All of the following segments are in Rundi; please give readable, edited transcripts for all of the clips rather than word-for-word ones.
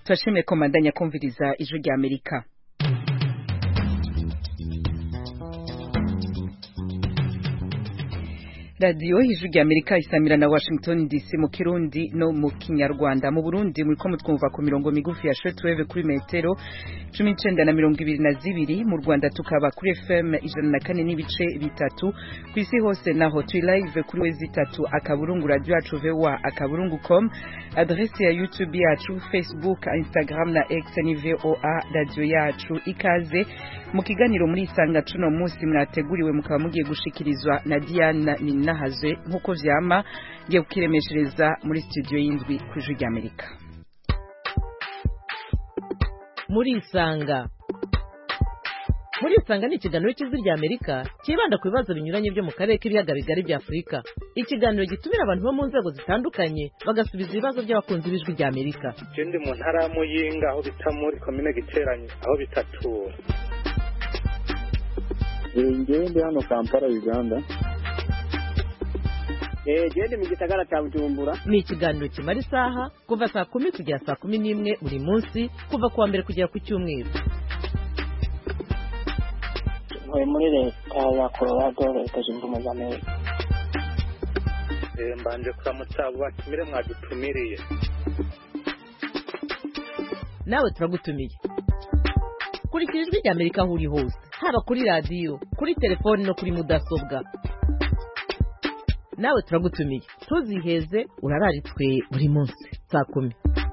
turashimiye ko mandanya kumviriza ijwi rya Amerika. Radio ijwi rya Amerika isamira na Washington DC mu Kirundi no mu Kinyarwanda. Mu Burundi muriko mutwumva ku mirongo migufi ya shortwave kuri metero 19 na 22, mu Rwanda tukaba kuri FM 104 n'ibice bitatu, kwisi hose naho turi live kuri wezi 3 akaburungu radio yacu VOA@akaburungu.com, adresse ya YouTube yacu, Facebook, Instagram na X ni VOA radio yacu. Ikaze mu kiganiro muri isanga cuno munsi mwateguriwe mukaba mugiye gushikirizwa na Diana Ninahazwe nkuko vyama ngiye kukiremeshereza muri studio y'indwi ku ijwi rya Amerika. Muri isanga ni ikiganiro cy'ijwi rya Amerika kibanda ku bibazo binyuranye byo mu karere k'ibiyaga bigari bya Afurika. Ikiganiro gitumira abantu bo mu nzego zitandukanye bagasubiza ibibazo by'abakunzi b'ijwi rya Amerika. Je ndi mu ntara ya Muyinga aho bita muri commune Giteranye aho bitatura. Ngende hano Kampala Uganda. Gende mu gisagara cya Bujumbura. Ni ikiganiro kimara isaha kuva saa 10 kugera saa 11 buri munsi kuva kuwa mbere kugera ku cyumweru. Muri leta ya Colorado leta zunze ubumwe za Amerika. Mbanje kuramutsa abatumire mwadutumiriye. Nawe turagutumiye. Kurikira ijwi rya Amerika aho uri hose, haba kuri radio, kuri telefone no kuri mudasobwa. Nawe turagutumiye. Tuziheze urararitswe buri munsi saa 10.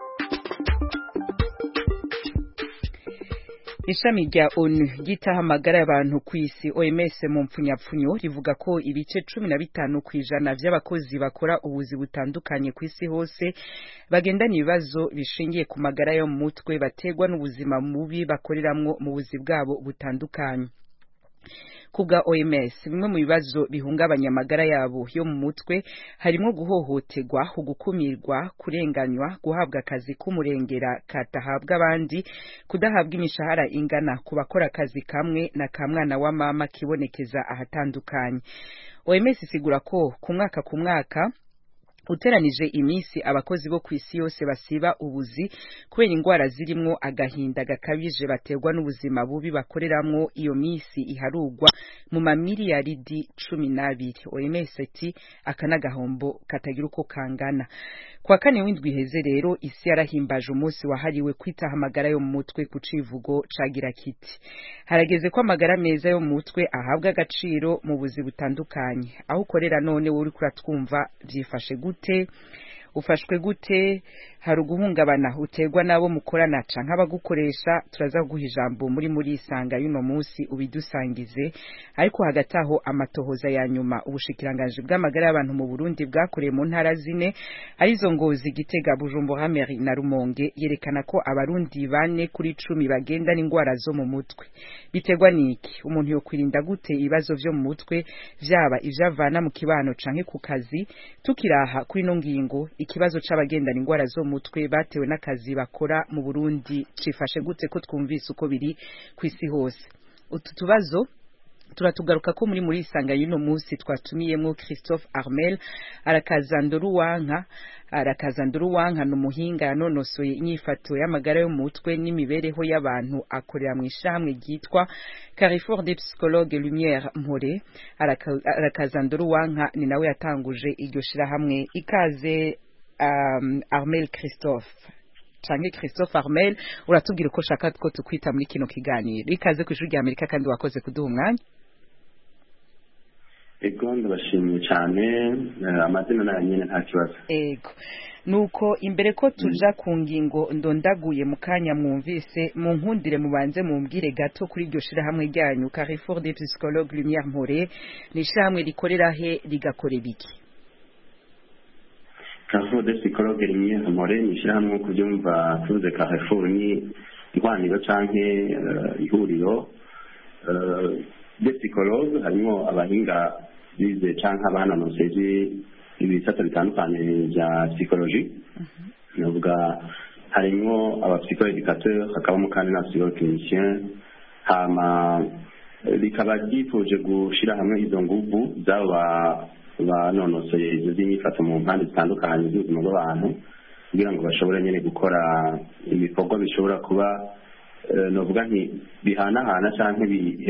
Ishami rya ONU gitahamagara abantu ku isi OMS mu mpfunyapfunyo rivuga ko ibice 15% by'abakozi bakora ubuzi butandukanye ku isi hose bagendana ibibazo bishingiye ku magara yo mu mutwe bategwa n'ubuzima mubi bakoreramwo mu buzi bwabo butandukanye. Kubwa OMS bimwe mu bibazo bihungabanya amagara yabo yo mu mutwe harimo guhohoterwa, gukumirwa, kurenganywa, guhabwa akazi k'umurengera katahabwa abandi, kudahabwa imishahara ingana ku bakora akazi kamwe na kamwana wa mama kibonekeza ahatandukanye. OMS isigura ko ku mwaka uteranije imisi abakozi bo kwisi yose basiba ubuzi kubera ingwara zirimwo agahinda gakabije baterwa n'ubuzima bubi bakoreramwo. Iyo misi iharugwa mu mamiliyaridi 12. OMS ati akanagahombo katagira uko kangana. Kwa kane w'indwi heze rero isi yarahimbaje umunsi wahariwe kwitaho amagara yo mu mutwe ku civugo cagira kiti harageze ko amagara meza yo mu mutwe ahabwa agaciro mu buzi butandukanye. Aho ukorera none wowe uri kuratwumva byifashe gute? Ufashwe gute? Hari uguhungabana utegwa nabo mukorana canke abagukoresha? Turaza guha ijambo muri isanga y'uno munsi ubidusangize. Ariko hagati aho amatohoza ya nyuma ubushikiranganje bw'amagara y'abantu mu Burundi bwakoreye mu ntara zine arizo Ngozi, Gitega, Bujumbura, Meri na Rumonge yerekana ko abarundi 4 kuri 10 bagenda n'ingwara zo mu mutwe. Bitegwa niki? Umuntu yo kwirinda gute ibibazo vyo mu mutwe vyaba ivyavana mu kibano canke ku kazi? Tukiraha kuri no ngingo ikibazo c'abagendana ingwara zo mutwe batewe n'akazi bakora mu Burundi cifashe gute ko twumvise uko biri kwisi hose? Utu tubazo turatugaruka ko muri isanga y'uno munsi twatumiyemo Christophe Armel arakazanduruwanka n'umuhinga yanonosoye inyifato y'amagara yo mu mutwe n'imibereho y'abantu akorera mu ishamwe ryitwa Carrefour des Psychologues Lumière Mpore. Arakazanduruwanka ni nawe yatanguje iryo shira hamwe. Ikaze Armel Christophe Armel, uratubwira uko shaka ko tukwita muri kino kiganiro. Ikaze ku ijwi rya Amerika kandi wakoze kuduha umwanya. Ego ndabashimiye cyane, amazina nayo nyene nta kibazo. Ego nuko imbere ko tuja ku ngingo ndondaguye mu kanya mwumvise mu nkundire mubanze mumbwire gato kuri iryo shira hamwe ryanyu Carrefour des Psychologues Lumière Mpore. Ni shamwe rikorera he rigakore biki? Carrefour des Psychologues Lumière Mpore ni shamwe kubyumva tuze Carrefour ni intwaniro canke ihuriro des psychologues, harimo abahinga bize canke abanonoseje ibisata bitandukanye bya psychologie. Novuga harimo aba psychoeducateur, hakabamo kandi na psychoclinicien. Hama bikaba byifuje gushira hamwe izo nguvu z'aba banonosoye izo z'inyifato mu mpande zitandukanye z'ubuzima bw'abantu kugira ngo bashobore nyine gukora ibikorwa bishobora kuba novuga nti bihanahana cyangwa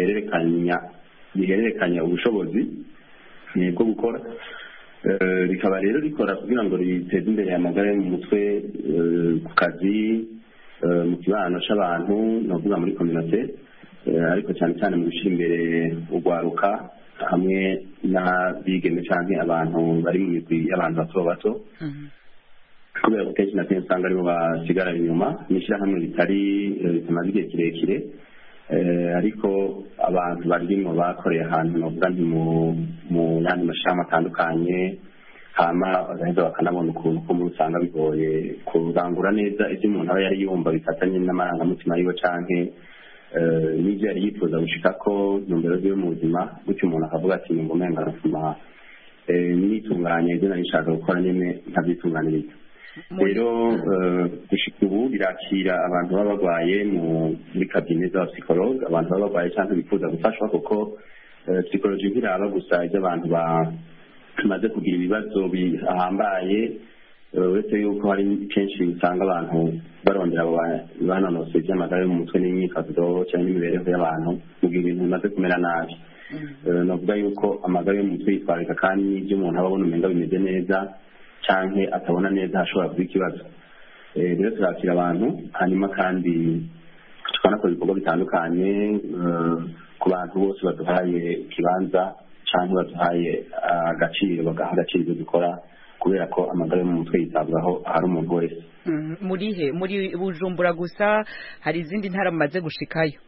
bihererekanya ubushobozi bwo gukora, rikaba rero rikora kugira ngo riteze imbere amagara yo mu mutwe ku kazi, mu kibano cy'abantu novuga muri community, ariko cyane cyane mu gushyira imbere urwaruka hamwe n'abigeme cyangwa abantu bari mu migwi y'abantu bato bato, kubera ko kenshi na kenshi usanga aribo basigara inyuma n'ishyirahamwe ritamaze igihe kirekire, ariko abantu barimo bakoreye ahantu novuga nti mu yandi mashyirahamwe atandukanye, hama bagaheza bakanabona ukuntu ko muri usanga bigoye kurangura neza ibyo umuntu aba yari yumva bifatanye n'amarangamutima yiwe canke n'ibyo yari yifuza gushikako ntumbero ziwe mu buzima, gutyo umuntu akavuga ati ngo umenga arasoma nitunganya ibyo nari nshaka gukora nyene nkavyitunganiriza. Rero gushika ubu birakira abantu baba barwaye muri kabine z'abapsikologe, abantu baba barwaye cyangwa bifuza gufashwa, kuko psikoloji ntiraba gusa iby'abantu bamaze kugira ibibazo bihambaye, uretse yuko hari kenshi usanga abantu barondera banonosoye iby'amagara yo mu mutwe n'imyifato cyangwa n'imibereho y'abantu mu gihe ibintu bimaze kumera nabi. Navuga yuko amagara yo mu mutwe yitwarika kandi n'ibyo umuntu aba abona umenga bimeze neza cyangwa atabona neza hashobora kuba ikibazo. Rero turakira abantu, hanyuma kandi tukanakora ibikorwa bitandukanye ku bantu bose baduhaye ikibanza cyangwa baduhaye agaciro, bagaha agaciro ibyo dukora, kubera ko amagara yo mu mutwe yitabwaho ahari umuntu wese. muri Bujumbura gusa, hari izindi ntara mumaze gushikayo?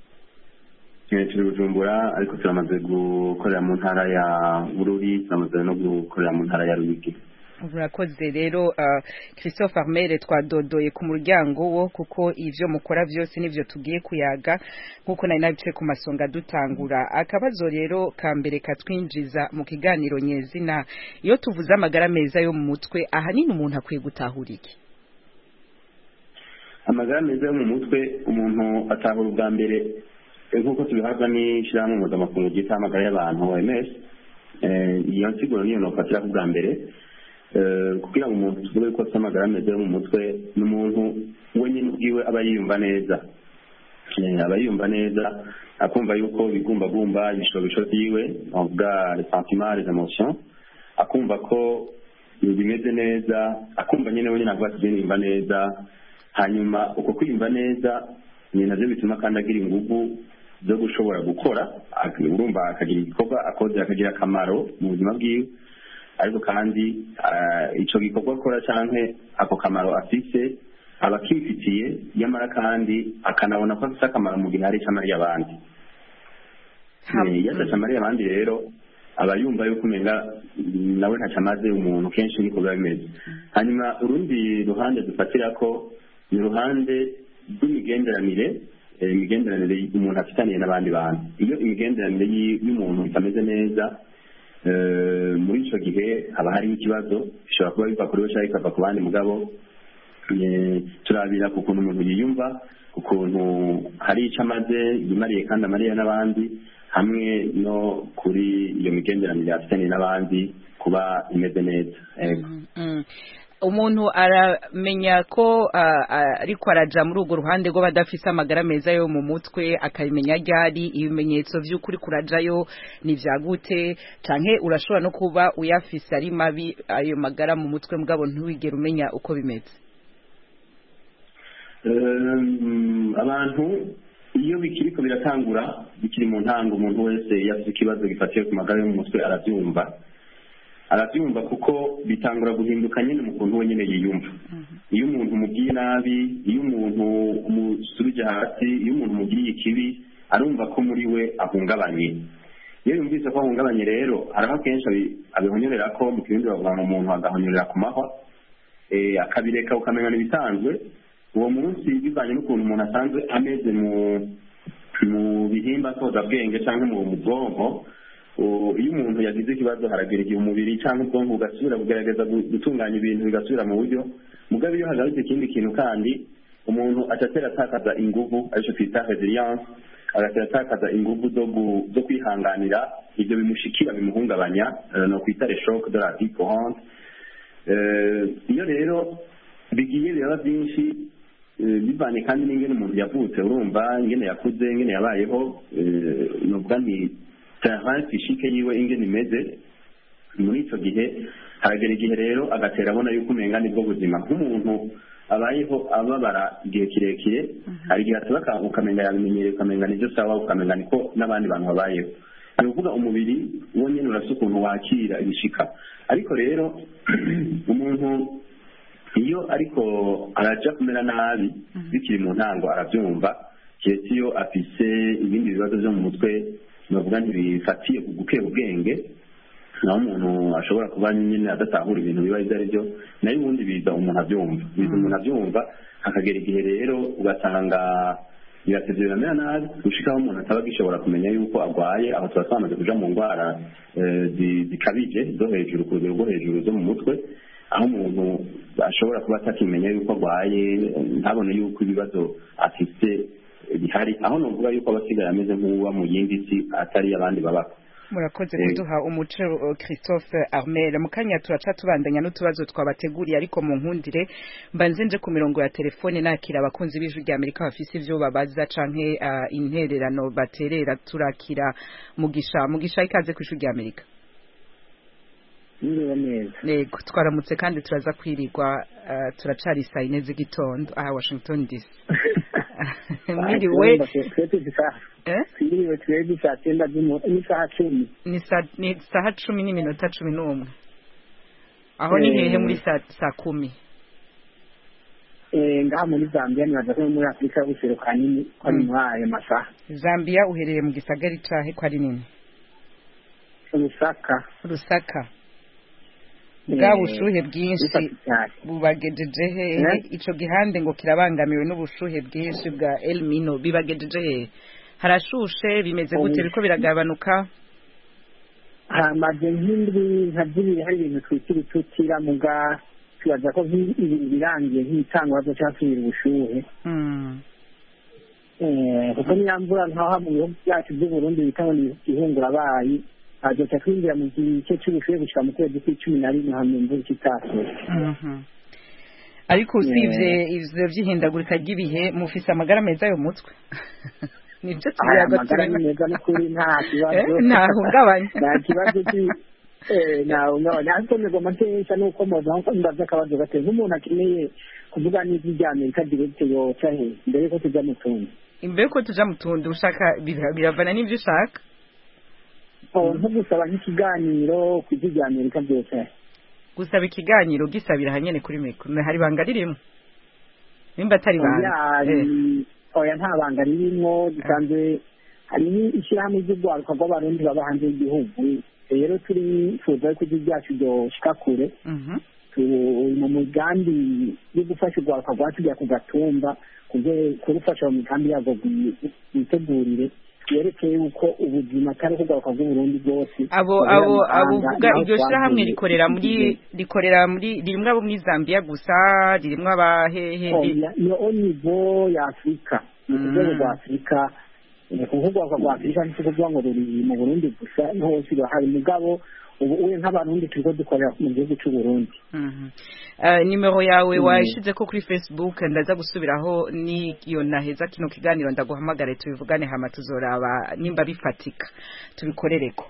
Turi Bujumbura, ariko turamaze gukorera mu ntara ya Bururi, turamaze no gukorera mu ntara ya Ruyigi. Urakoze rero Christophe Armel, twadodoye ku muryango wo, kuko ivyo mukora byose nivyo tugiye kuyaga nkuko nari nabice ku masonga dutangura. Akabazo rero ka mbere katwinjiza mu kiganiro nyezina, iyo tuvuze amagara meza yo mu mutwe, ahanini umuntu akwiye gutahura iki? Amagara meza yo mu mutwe umuntu atahura ubwa mbere nkuko tubihabwa n'ishyirahamwe mpuzamakungu ryita amagara y'abantu OMS. Iyo nsiguro niyo nofatira ku bwa mbere, kugira ngo umuntu tuvuge ko afite amagara meza yo mu mutwe, n'umuntu wenyine ubwiwe aba yiyumva neza, aba yiyumva neza, akumva yuko bigumbagumba ibishobisho byiwe, avuga les sentiments, les émotions, akumva ko bimeze neza, akumva nyine wenyine avuga ati yiyumva neza. Hanyuma uko kwiyumva neza ni navyo bituma kandi agira ingufu zo gushobora gukora, urumva akagira igikorwa akoze akagira akamaro mu buzima bwiwe, ariko kandi ico gikorwa akora canke ako kamaro afise aba akifitiye, yamara kandi akanabona ko afise akamaro mu gihe hari ico amariye abandi. Iyo ataco amariye abandi rero aba yumva yuko umenga nawe ntaco amaze umuntu, kenshi niko biba bimeze. Hanyuma urundi ruhande dufatirako ni uruhande rw'imigenderanire, imigenderanire umuntu afitaniye n'abandi bantu. Iyo imigenderanire y'umuntu itameze neza, muri ico gihe haba hariho ikibazo, bishobora kuba biva kuri we cyangwa bikava ku bandi. Mugabo turabira ku kuntu umuntu yiyumva, ku kuntu hari ico amaze yimariye kandi amariye n'abandi, hamwe no kuri iyo migenderanire afitaniye n'abandi kuba imeze neza. Umuntu aramenya ko ariko araja muri urwo ruhande rwo badafise amagara meza yo mu mutwe, akabimenya ryari? Ibimenyetso vy'ukuri kurajayo ni vyagute? Canke urashobora no kuba uyafise ari mabi ayo magara mu mutwe, mugabo ntuwigere umenya uko bimeze? Abantu iyo bikiriko biratangura, bikiri mu ntango, umuntu wese yafise ikibazo gifatiye ku magara yo mu mutwe arabyumva kuko bitangura guhinduka nyine mu kuntu wenyine yiyumva. Iyo umuntu umubwiye nabi, iyo umuntu umusubije hasi, iyo umuntu umubwiye ikibi, arumva ko muri we ahungabanye. Iyo yumvise ko ahungabanye rero haraho kenshi abihonyorera ko mu kirundi bavuga ngo umuntu agahonyorera ku mahwa, akabireka ukamenya n'ibisanzwe. Uwo munsi bivanye n'ukuntu umuntu asanzwe ameze mu bihimba nsozabwenge cyangwa mu bwonko, iyo umuntu yagize ikibazo haragera igihe umubiri cyangwa ubwonko bugasubira kugerageza gutunganya ibintu bigasubira mu buryo. Mugabo iyo hagaritse ikindi kintu kandi umuntu atatera atakaza ingufu, aricyo twita resilience, agatera atakaza ingufu zo kwihanganira ibyo bimushikira bimuhungabanya, no kwita les chocs de la vie courante. Iyo rero bigiye biraba byinshi bivanye kandi n'ingene umuntu yavutse urumva ingene yakuze ingene yabayeho nuvuga nti terrain physique yiwe ingene imeze muri icyo gihe haragera igihe rero agatera abona yuko umenga nibwo buzima nk'umuntu abayeho ababara igihe kirekire hari igihe atuba ukamenya yabimenyereye ukamenya nibyo sawa ukamenya niko n'abandi bantu babayeho ni ukuvuga umubiri wo nyine urasa ukuntu wakira ibishika ariko rero umuntu iyo ariko araja kumera nabi bikiri mu ntango arabyumva keretse iyo afise ibindi bibazo byo mu mutwe bavuga ntibifatiye ku gukera ubwenge naho umuntu ashobora kuba nyine adatahura ibintu biba ibyo ari byo nayo ubundi biza umuntu abyumva hakagera igihe rero ugasanga biratevye biramera nabi gushikaho umuntu ataba gishobora kumenya yuko arwaye aho tuba twamaze kuja mu ndwara zikabije zo hejuru ku rugero rwo hejuru zo mu mutwe aho umuntu ashobora kuba atakimenya yuko arwaye ntabone yuko ibibazo afite bihari aho novuga yuko abasigaye ameze nk'uwa mu yindi si atari abandi babako murakoze kuduha umuco Christophe Armel mu kanya turaca tubandanya n'utubazo twabateguriye ariko mu nkundire mbanze nje ku mirongo ya telefone nakira abakunzi b'ijwi rya Amerika bafise ivyo babaza canke intererano baterera turakira mugisha ikaze ku ijwi rya Amerika Yego twaramutse kandi turaza kwirirwa turacari saa 4 z'igitondo aha Washington DC mwiriwe twiriwe twebwe saa 9 ni saa 10 ni saa 10 n'iminota 11 aho ni hehe muri saa 10 ngaha muri Zambia ni badaze muri Afrika y'ubuseruko nini ko ni mwaye masaha Zambia uherereye mu gisagari cahe ko ari nini Lusaka bwa bushuhe bwinshi bubagejeje hehe ico gihande ngo kirabangamiwe n'ubushuhe bwinshi bwa El Nino bibagejeje hehe harashushe bimeze gute biko biragabanuka hamaze nk'indwi nka zibiri hari ibintu twitira tutira muga tubaza ko ibintu birangiye nk'itangwa zo cyasubira ubushuhe kuko nyambura nkaho mu bihugu byacu by'u Burundi bitanga ihungura abayi aje kwinjira mu gice cy'ubushuhe gushika mu kwezi kwa 11 hamwe imvura kitase ariko usibye ivyo vyihindagurika ry'ibihe mufise amagara meza yo mutwe nibyo tuyagatana neza n'ukuri nta kibazo ntahungabanya nta kibazo ariko nigomba ntesha nuko moza nko ndaza akabazo gateze umuntu akeneye kuvuga n'ijwi rya Amerika direct yoca he mbere ko tuja mu tundi imbere ko tuja mu tundi ushaka biravana n'ivyo ushaka nko gusaba nk'ikiganiro ku ijwi rya Amerika byose gusaba ikiganiro gisabira hanyene kuri mikoro hari banga ririmo nimba atari banga oya nta banga ririmo gisanzwe hari n'ishyirahamwe ry'urwaruka rw'abarundi baba hanze y'igihugu rero turifuza ko ijwi ryacu ryoshika kure mu migambi yo gufasha urwaruka rwacu rya ku gatumba kurufasha mu migambi yabwo bitegurire yerekeye yuko ubuzima atari kugaruka bw'uburundi bwose abo vuga iryo shyirahamwe rikorera muri rimwe abo muri Zambia gusa ririmo abahehe ni onivo ya Afrika ni urwego rwa Afrika kuvuga rwa Afrika ni kuvuga ngo ruri mu Burundi gusa hose hari mugabo ubu nk'abarundi turiko dukorera mu gihugu cy'u Burundi nimero yawe wayishize ko kuri Facebook ndaza gusubiraho ni iyo naheza kino kiganiro ndaguhamagare tubivugane hama tuzoraba nimba bifatika tubikorereko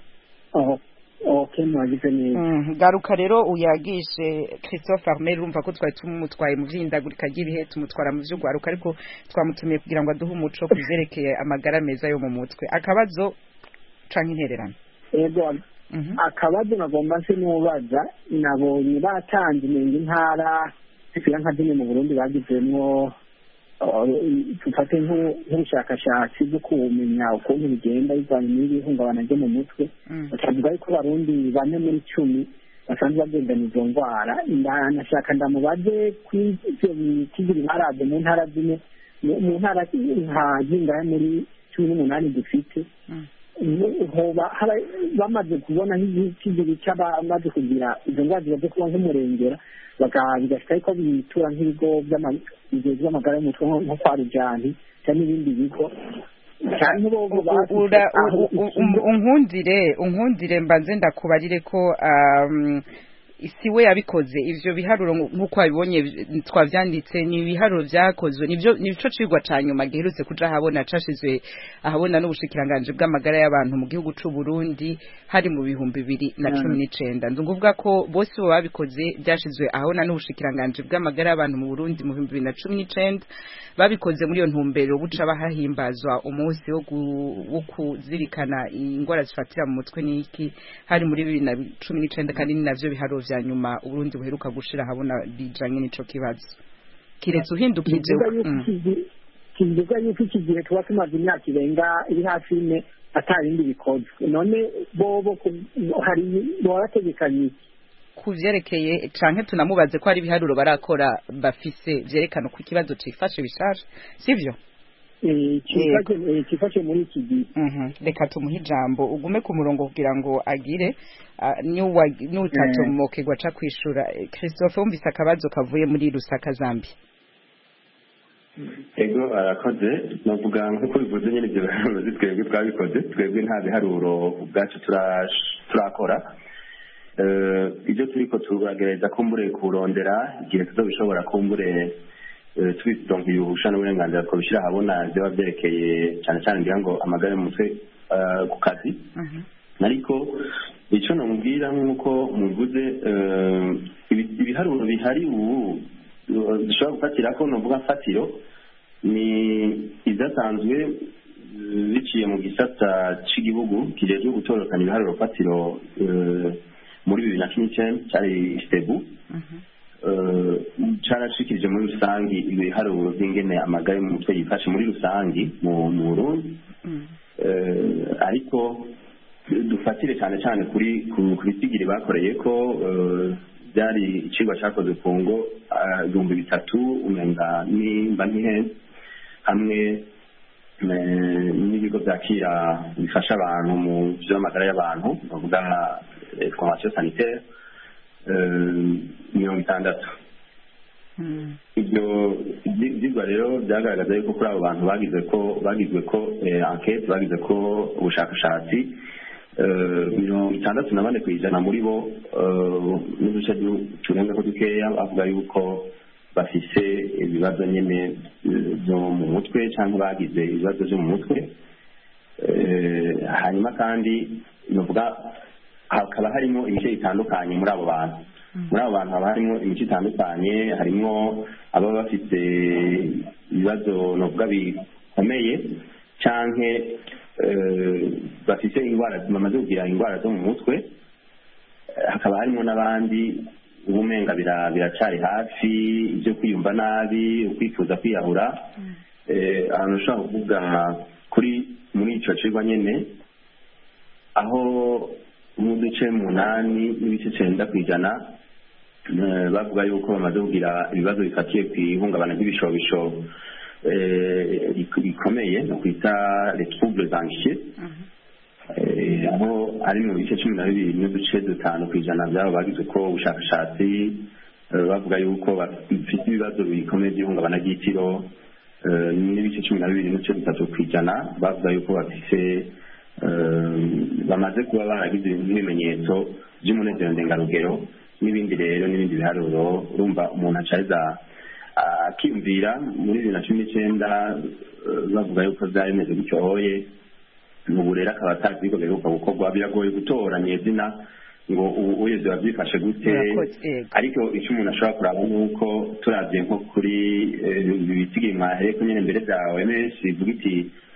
okay mwagize neza garuka rero uyagishe Christophe Armel urumva ko twari tumutwaye mu vyindagurika ry'ibihe tumutwara mu vy'ugwaruka ariko twamutumiye kugira ngo aduhe umuco kuzerekeye amagara meza yo mu mutwe akabazo canke intererano yego akabazo nagomba nse nubaza nabonye batanze intara zifite nka zimwe mu Burundi bagizemwo tufate nk'ubushakashatsi bwo kumenya ukuntu bigenda bivanye n'ibihungabana ryo mu mutwe bakavuga yuko Abarundi 4 muri 10 basanzwe bagendana izo ndwara nashaka ndamubaze kw'ivyo baraje mu ntara zimwe mu ntara nka zingahe muri 18 dufite hoba bamaze kubona nk'ikigiri cy'abamaze kugira izo ndwara zibaze kuba nk'umurengera bigashika ko bitura nk'ibigo by'amagara y'umutwe nko kwa Rujani cyangwa n'ibindi bigo unkundire mbanze ndakubarire ko siwe yabikoze ivyo biharuro nk'uko wabibonye twavyanditse ni ibiharuro vyakozwe nico cigwa ca nyuma giherutse kuja ahabona cashizwe ahabona n'ubushikiranganje bw'amagara y'abantu mu gihugu c'u Burundi hari mu 2019 ndunguvuga ko bose bo babikoze byashizwe ahabona n'ubushikiranganje bw'amagara y'abantu mu Burundi mu 2019 babikoze muri iyo ntumbero buca bahahimbazwa umunsi wo kuzirikana ingwara zifatira mu mutwe n'iki hari muri 2019 kandi ni navyo biharuro vya nyuma Uburundi buheruka gushira habona bijanye n'ico kibazo kiretse uhindukije kivuga yuko iki gihe tuba tumaze imyaka irenga iri hafi ine atarindi bikozwe none bobo hari barategekanye kuvyerekeye canke tunamubaze ko ari ibiharuro barakora bafise vyerekana ko ikibazo cifashe bishaje sivyo kifashe muri iki gihe reka tumuhe ijambo ugume ku murongo kugira ngo agire n'utatomokerwa ca kwishura Christophe wumvise akabazo kavuye muri Lusaka Zambia ego arakoze novuga nk'uko bivuze nyene ivyo biharuro twebwe twabikoze twebwe nta biharuro ubwacu turakora ibyo turiko turagereza kumbure kurondera igihe tuzobishobora kumbure tubidonkiye ubuhusha n'uburenganzira twabishira habona vyoba vyerekeye cane cane ngira ngo amagara mu mutwe ku kazi ariko ico nomubwira nk'uko muvuze ibiharuro bihari ubu dushobora gufatirako novuga mfatiro ni izasanzwe biciye mu gisata c'igihugu kijejwe gutorokanya ibiharuro fatiro muri 2019 cyari Istebu carashikirije muri rusangi ibiharuro vy'ingene amagara mu mutwe yifashe muri rusangi mu Burundi ariko dufatire cyane cyane kuri bitigiri bakoreye ko byari icigwa cyakoze ku ngo 3,000 umenga nimba ntihenze hamwe n'ibigo byakira bifasha abantu mu by'amagara y'abantu bavuga formation sanitaire 60. ibyo byigwa rero byagaragaza yuko kuri abo bantu bagizwe ko enquete bagize ko ubushakashatsi 64 kw'ijana muri bo n'uduce turenga ko dukeya bavuga yuko bafise ibibazo nyene byo mu mutwe cyangwa bagize ibibazo byo mu mutwe hanyuma kandi novuga hakaba harimo imice itandukanye muri abo bantu haba harimo imice itandukanye harimo aba bafite ibibazo novuga bikomeye canke bafite indwara bamaze kugira indwara zo mu mutwe hakaba harimo n'abandi ubumenga biracari hafi ibyo kwiyumva nabi ukwifuza kwiyahura ahantu ushobora kuvuga muri ico cigwa nyene aho mu duce 8 n'ibice 9 kw'ijana bavuga yuko bamaze kugira ibibazo bifatiye kw'ihungabana ry'ibishobisho bikomeye no kwita les troubles anxieux aho ari mu bice 12 n'uduce 5 kw'ijana byabo bagize ko ubushakashatsi bavuga yuko bafite ibibazo bikomeye by'ihungabana ry'itiro n'ibice 12 n'uduce 3 kw'ijana bavuga yuko bafite bamaze kuba baragize ibimenyetso by'umunezero ndengarugero n'ibindi biharuro urumva umuntu acariza akiyumvira muri 2019 bavuga yuko byari bimeze gutyoye ubu rero akaba atazi ko biheruka gukorwa biragoye gutoranya izina ngo ubu uye biba byifashe gute ariko icyo umuntu ashobora kuraba nuko turavye nko kuri ibitigi mwahereko nyene mbere bya OMS ivuga iti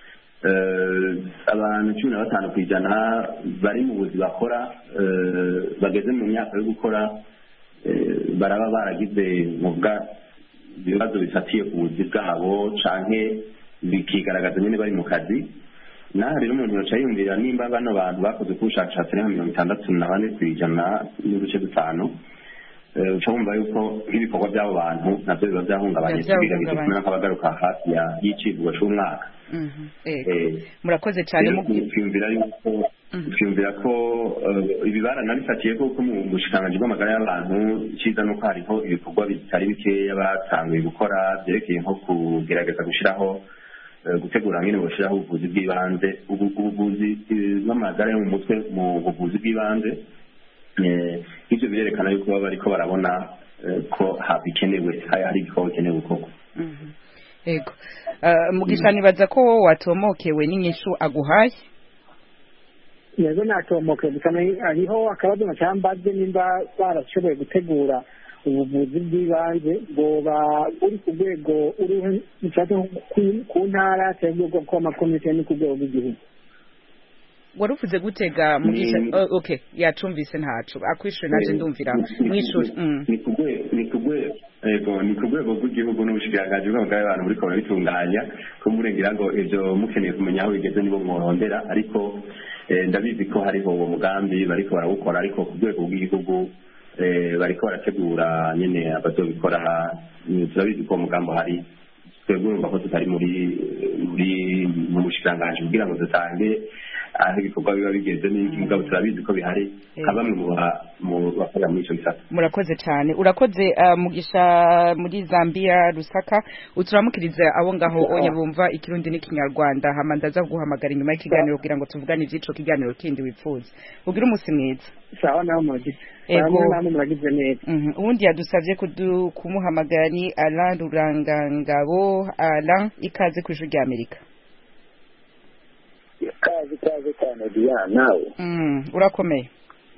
abantu 15 kw'ijana bari mu buzi bakora bageze mu myaka yo gukora baraba baragize muvuga ibibazo bifatiye ku buzi bwabo canke bikigaragaza nyene bari mu kazi naho rero umuntu yaca yumvira nimba bano bantu bakoze kubushakashatsi nka 64 kw'ijana n'uduce 5 uca wumva yuko nk'ibikorwa by'abo bantu navyo biba byahungabanye bigamije kumera nk'abagaruka hafi y'icivugo c'umwaka murakoze cyane twiyumvira ko ibi baranabifatiye ko mu bushikiranganji bw'amagara y'abantu iciza nuko hariho ibikorwa bitari bikeya batanguye gukora byerekeye nko kugerageza gushiraho gutegura nyine gushiraho ubuvuzi bw'ibanze ubuvuzi bw'amagara yo mu mutwe mu buvuzi bw'ibanze ibyo birerekana yuko baba bariko barabona ko bikenewe hari igikorwa bikenewe gukorwa. Yego Mugisha nibaza ko wowe watomokewe n'inyishu aguhaye. yego natomokewe gusa hariho akabazo macambaze nimba barashoboye gutegura ubuvuzi bw'ibanze boba uri ku rwego uri ku ntara cyangwa ku rwego rw'amakomite ni ku rwego rw'igihugu. Waruvuze gutega Mugisha okay yacumvise ntaco akwishure naje ndumvira mwishuri ni ku rwego rw'igihugu n'ubushikiranganje bw'abantu muri ko bitunganya ko murengera ngo ivyo mukeneye kumenya aho bigeze nibo mworondera ariko ndabizi ko hariho uwo mugambi bariko barawukora ariko ku rwego rw'igihugu bariko barategura nyene abazobikora turabizi ko umugambi hari twebwe urumva ko tutari mu bushikiranganje kugira ngo dutange aho ibikorwa biba bigeze n'ingabo turabizi ko bihari kabamwe mu bakora muri ico gisata. Murakoze cyane urakoze Mugisha muri Zambia Lusaka uturamukirize abo ngaho onye bumva ikirundi n'ikinyarwanda hama ndaza guhamagara inyuma y'ikiganiro kugira ngo tuvugane ivy'ico kiganiro kindi wifuza ugira umusi mwiza. Sawa naho Mugisha namwe muragize neza. Ubundi yadusavye kumuhamagara ni Alain Rurangangabo. Alain ikaze ku ijwi ry'Amerika. Kazi cyane Diana nawe. Urakomeye.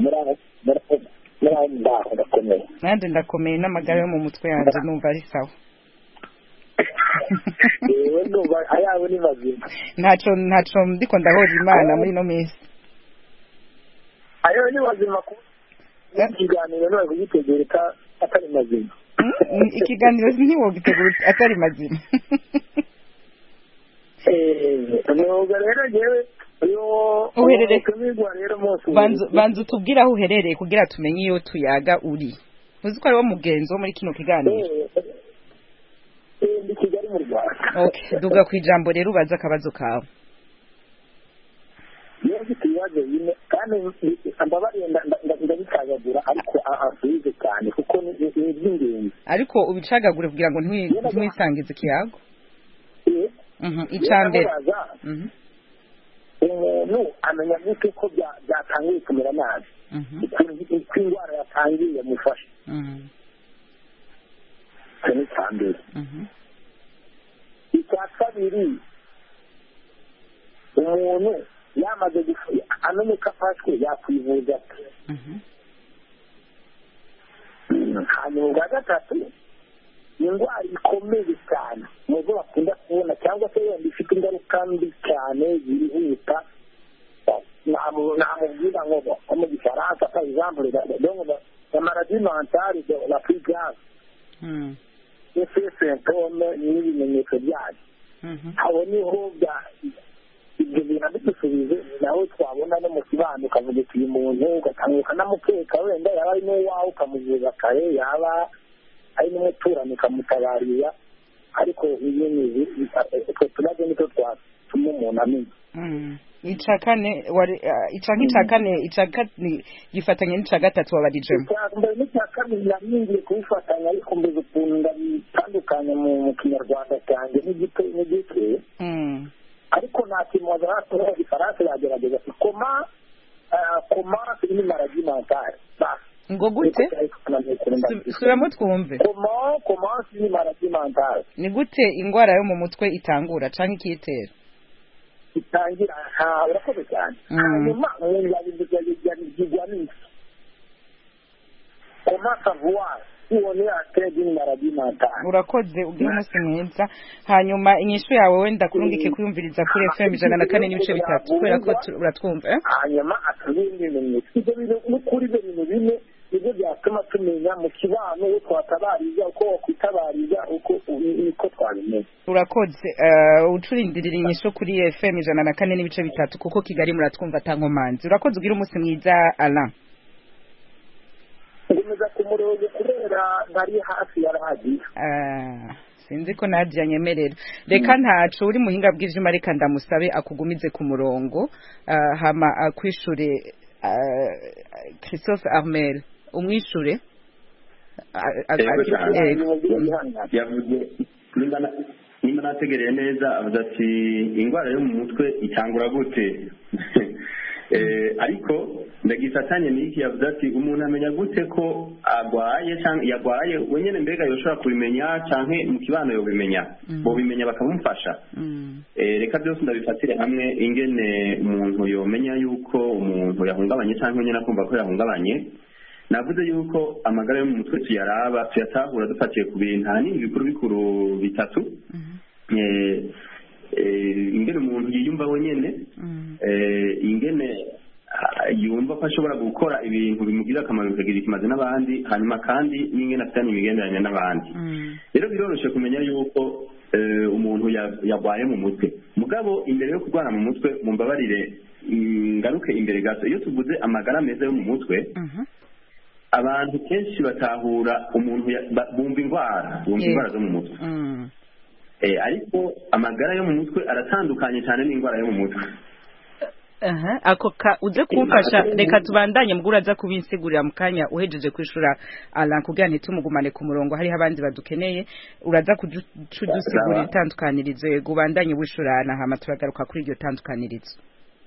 Ndakomeye. Nande ndakomeye n'amagara yo mu mutwe yanjye numva ari sawa. Yewe ndumva ayawe ni mazima. Ntaco ndiko ndahora Imana muri no minsi. Ayawe ni mazima ku ikiganiro no kugitegereka atari mazima. Ikiganiro ntiwogitegura atari mazima. Nubwo rero jewe uherereye banza utubwira aho uherereye kugira tumenye iyo tuyaga uri uzi ko ari wo mugenzi wo muri kino kiganiro. Ndi Kigali mu Rwanda. Okay duga ku ijambo rero ubaza akabazo kawe. Mfite ibibazo bine kandi ndabariye ndabicagagura ariko asubize cyane kuko ni iby'ingenzi ariko ubicagagure kugira ngo ntwisangize ikiyago. Icambere umuntu amenya gute ko byatangiye kumera nabi uko indwara yatangiye mufashe ni icambere. Icya kabiri umuntu yamaze amenye ko afashwe yakwivuza ate. Hanyuma ubwa gatatu indwara ikomeye cyane muzo bakunda kubona cyangwa se yenda ifite ingaruka mbi cyane zirihuta namubwira ngo mu gifaransa par exemple donc la maladie mentale de la plus grave ces symptômes n'ibimenyetso byayo aho niho ibyo bintu bigusubize nawe twabona no mu kibano ukavuga uti uyu muntu ugatanguka n'amukeka wenda yaba ari n'uwawe ukamuvuza kare yaba ari n'umuturanyi ukamutabarira ariko iyo ni utwo tubazo nitwo twatuma umuntu amenya. Ica kane gifatanye n'ica gatatu wabarijemo. Mbere n'icya kabiri naringiye kubifatanya ariko mbizi ukuntu ndabitandukanya mu kinyarwanda cyanjye n'igike ariko nta kintu wazaratoho igifaransa yagerageza koma ni maladie mentale ngo gute subiramo twumve comment ni maladie mentale ni gute ingwara yo mu mutwe itangura canke ikitera itangira urakoze cyane hanyuma yabigwa n'iki comment savoir ubone atege ni maladie mentale. Urakoze ugira umunsi mwiza hanyuma inyishu yawe wenda kurungike kuyumviriza kuri FM 104.3 kubera ko uratwumva hanyuma atubindi bimenyetso ibyo bintu n'ukuri ibyo bintu bine nibyo byatuma tumenya mu kibano uko twatabariza uko wakwitabariza uko twabimenya. Urakoze ucurindirira inyishu kuri FM 104.3 kuko Kigali muratwumva tankomanzi. Urakoze ugira umunsi mwiza Alain. Ngomeza kumurongo kubera ntari hafi ya radio. Sinzi ko Nadia nyemerera. Reka ntacu uri muhinga bw'ivyuma reka ndamusabe akugumize ku murongo hama akwishure Christophe Armel umwishure yavuze nimba nategereye neza avuze ati ingwara yo mu mutwe itangura gute ariko ndagifatanye n'iki yavuze ati umuntu amenya gute ko agwaye cyangwa yagwaye wenyine mbega yoshobora kubimenya cyangwa mu kibano yobimenya bobimenya bakamufasha reka byose ndabifatire hamwe ingene umuntu yomenya yuko umuntu yahungabanye cyangwa nyine akumva ko yahungabanye. navuze yuko amagara yo mu mutwe tuyaraba tuyatahura dufatiye ku bintu ahanini bikuru bitatu. Ingene umuntu yiyumva wenyine, ingene yumva ko ashobora gukora ibintu bimugirira akamaro bikagira ikimaze n'abandi, hanyuma kandi n'ingene afitanye imigenderanire n'abandi. Rero biroroshye kumenya yuko umuntu yagwaye mu mutwe. Mugabo imbere yo kurwara mu mutwe mumbabarire ngaruke imbere gato, iyo tuvuze amagara meza yo mu mutwe abantu kenshi batahura umuntu bumva indwara zo mu mutwe. Ariko amagara yo mu mutwe aratandukanye cyane n'indwara yo mu mutwe. Ako uze kumfasha reka tubandanye mugura aza kubinsigurira mu kanya uhejeje kwishura Alain kugira ntitumugumane ku murongo hari abandi badukeneye uraza kudusigurira itandukanirizo gubandanye wishurana hama turagaruka kuri iryo tandukanirizo.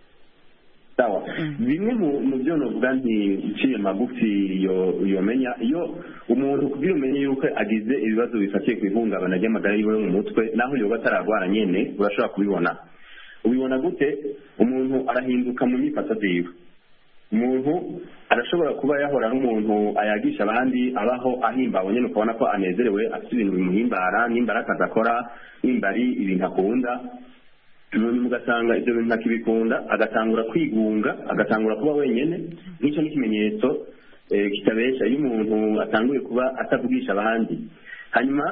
Sawa. Bimwe mu byo novuga nti iciye magufi yomenya iyo umuntu kugira umenye yuko agize ibibazo bifatiye ku ihungabana ry'amagara yiwe mu mutwe naho yoba ataragwara nyene urashobora kubibona. Ubibona gute? Umuntu arahinduka mu myifato ziwe. Umuntu arashobora kuba yahora n'umuntu ayagisha abandi abaho ahimbawe nyene ukabona ko anezerewe afite ibintu bimuhimbara n'imbara akazakora n'imbari ibintu akunda. Umuntu mugasanga ibyo bintu ntakibikunda agatangura kwigunga agatangura kuba wenyene. N'icyo n'ikimenyetso kitabesha iyo umuntu atanguye kuba atavugisha abandi. Hanyuma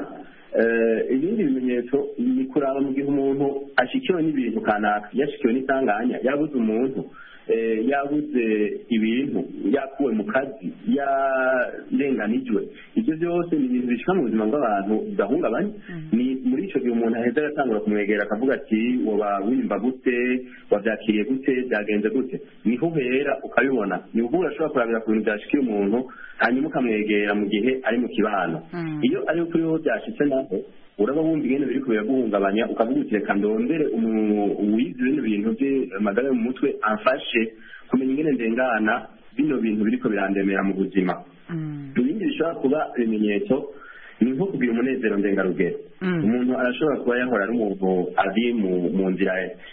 ibindi bimenyetso ni kuraba mu gihe umuntu ashikiwe n'ibintu kanaka, yashikiwe n'isanganya, yabuze umuntu, yabuze ibintu, yakuwe mu kazi, yarenganijwe. Ibyo byose ni ibintu bishika mu buzima bw'abantu bidahungabanye. Ni muri icyo gihe umuntu aheza agatangura kumwegera akavuga ati woba wimba gute, wabyakiriye gute, byagenze gute. Niho uhera ukabibona. Ni ubwo urashobora kurabira ku bintu byashikiye umuntu hanyuma ukamwegera mu gihe ari mu kibano. Iyo ari kuri ho byashitse naho uraba wumva ingene biri kubera guhungabanya ukavuga uti reka ndondere uwize bino bintu by'amagara yo mu mutwe amfashe kumenya ingene ndengana bino bintu biriko birandemera mu buzima. Ibindi bishobora kuba ibimenyetso ni nko kugira umunezero ndengarugero. Umuntu arashobora kuba yahora ari umuntu ari mu nzira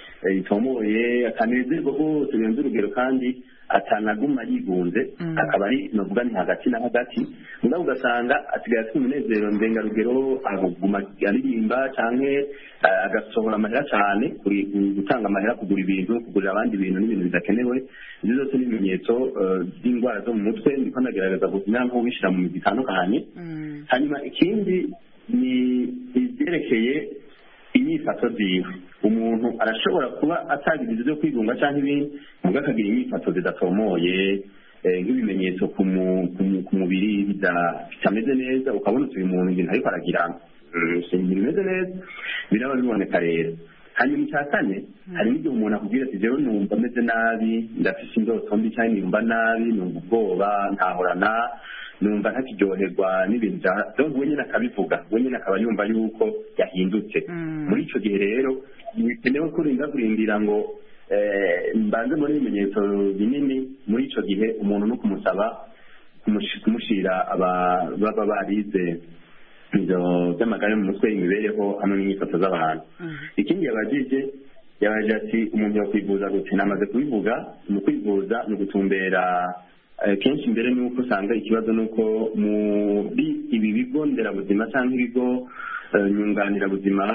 itomoye akanezerwa rwose birenze urugero kandi atanaguma yigunze akaba ari novuga ni hagati na hagati mugabo ugasanga asigaye afite umunezero ndengarugero aguma aririmba canke agasohora amahera cane gutanga amahera kugura ibintu kugurira abandi ibintu n'ibintu bidakenewe. Ibyo byose n'ibimenyetso by'indwara zo mu mutwe ndiko ndagerageza kugira ngo ubishira mu migi itandukanye. Hanyuma ikindi ni ibyerekeye inyifato ziwe. Umuntu arashobora kuba atagize ibyo kwigunga cyangwa ibindi mugabo akagira inyifato zidatomoye nk'ibimenyetso ku mubiri bitameze neza ukabona utuye umuntu ibintu ariko aragira bimeze neza biraba biboneka rero. Hanyuma icya kane hari n'igihe umuntu akubwira ati jewe numva ameze nabi ndafise indoto mbi cyangwa numva nabi numva ubwoba ntahorana numva ntakiryoherwa n'ibintu bya wenyine akabivuga wenyine akaba yumva yuko yahindutse. Muri icyo gihe rero bikenewe kurindira ngo mbanze muri ibimenyetso binini. Muri icyo gihe umuntu no kumusaba kumushyira baba barize ibyo by'amagara yo mu mutwe imibereho hamwe n'imyifato z'abantu. Ikindi yabaje ati umuntu yakwivuza gute. Namaze kubivuga mu kwivuza ni ugutumbera kenshi mbere nuko usanga ikibazo nuko muri ibi bigo nderabuzima cyangwa ibigo nyunganirabuzima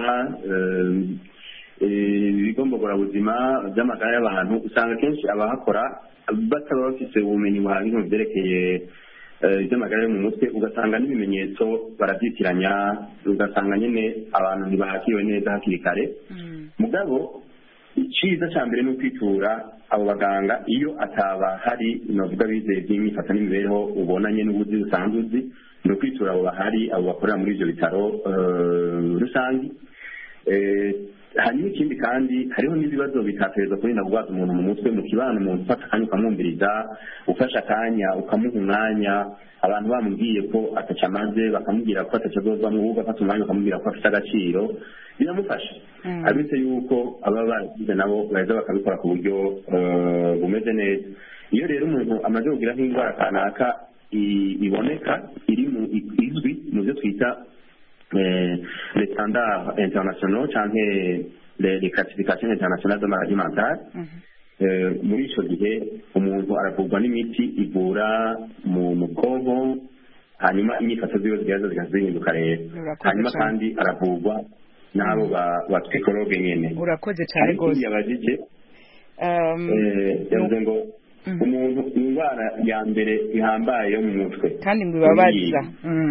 ibigo mbogorazima by'amagara y'abantu usanga kenshi abahakora bataba bafite ubumenyi buhagije mu byerekeye iby'amagara yo mu mutwe. Ugasanga n'ibimenyetso barabyitiranya ugasanga nyine abantu ntibahakiriwe neza hakiri kare. Mugabo icyiza cya mbere ni ukwitura abo baganga iyo ataba hari navuga bizeye by'imyifato n'imibereho ubonanye n'ubuzi usanzwe uzi ni ukwitura abo bahari abo bakorera muri ibyo bitaro rusange. Hanyuma ikindi kandi hariho n'ibibazo bitatereza kurinda kurwaza umuntu mu mutwe mu kibano. Umuntu ufata akanya ukamwumviriza ufashe akanya ukamuha umwanya abantu bamubwiye ko ataca amaze bakamubwira ko atacazozwamo ahubwo afata umwanya bakamubwira ko afite agaciro biramufasha. Abitse yuko aba baragize nabo baheza bakabikora ku buryo bumeze neza. iyo rero umuntu amaze kugira nk'indwara kanaka iboneka izwi mu byo twita les standards internationaux canke les classifications internationales de maladie mentale, muri ico gihe umuntu aravurwa n'imiti ivura mu bwonko, hanyuma inyifato ziwe zigahinduka rero, hanyuma kandi aravurwa n'abo ba psychologue nyene. Urakoze cyane rwose. Yabajije yavuze ngo umuntu indwara ya mbere ihambaye yo mu mutwe kandi ngo ibabaza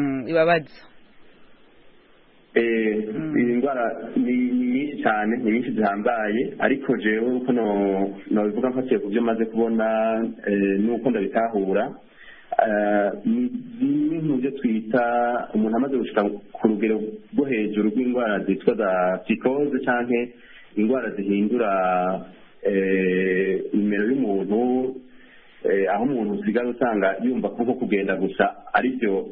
iyi ndwara ni nyinshi cyane, ni nyinshi zihambaye, ariko jewe uko nobivuga mfatiye ku byo maze kubona n'uko ndabitahura, ni mu byo twita umuntu amaze gushika ku rugero rwo hejuru rw'indwara zitwa za psychose canke indwara zihindura nimero y'umuntu, aho umuntu usigaye usanga yumva ko kugenda gusa aribyo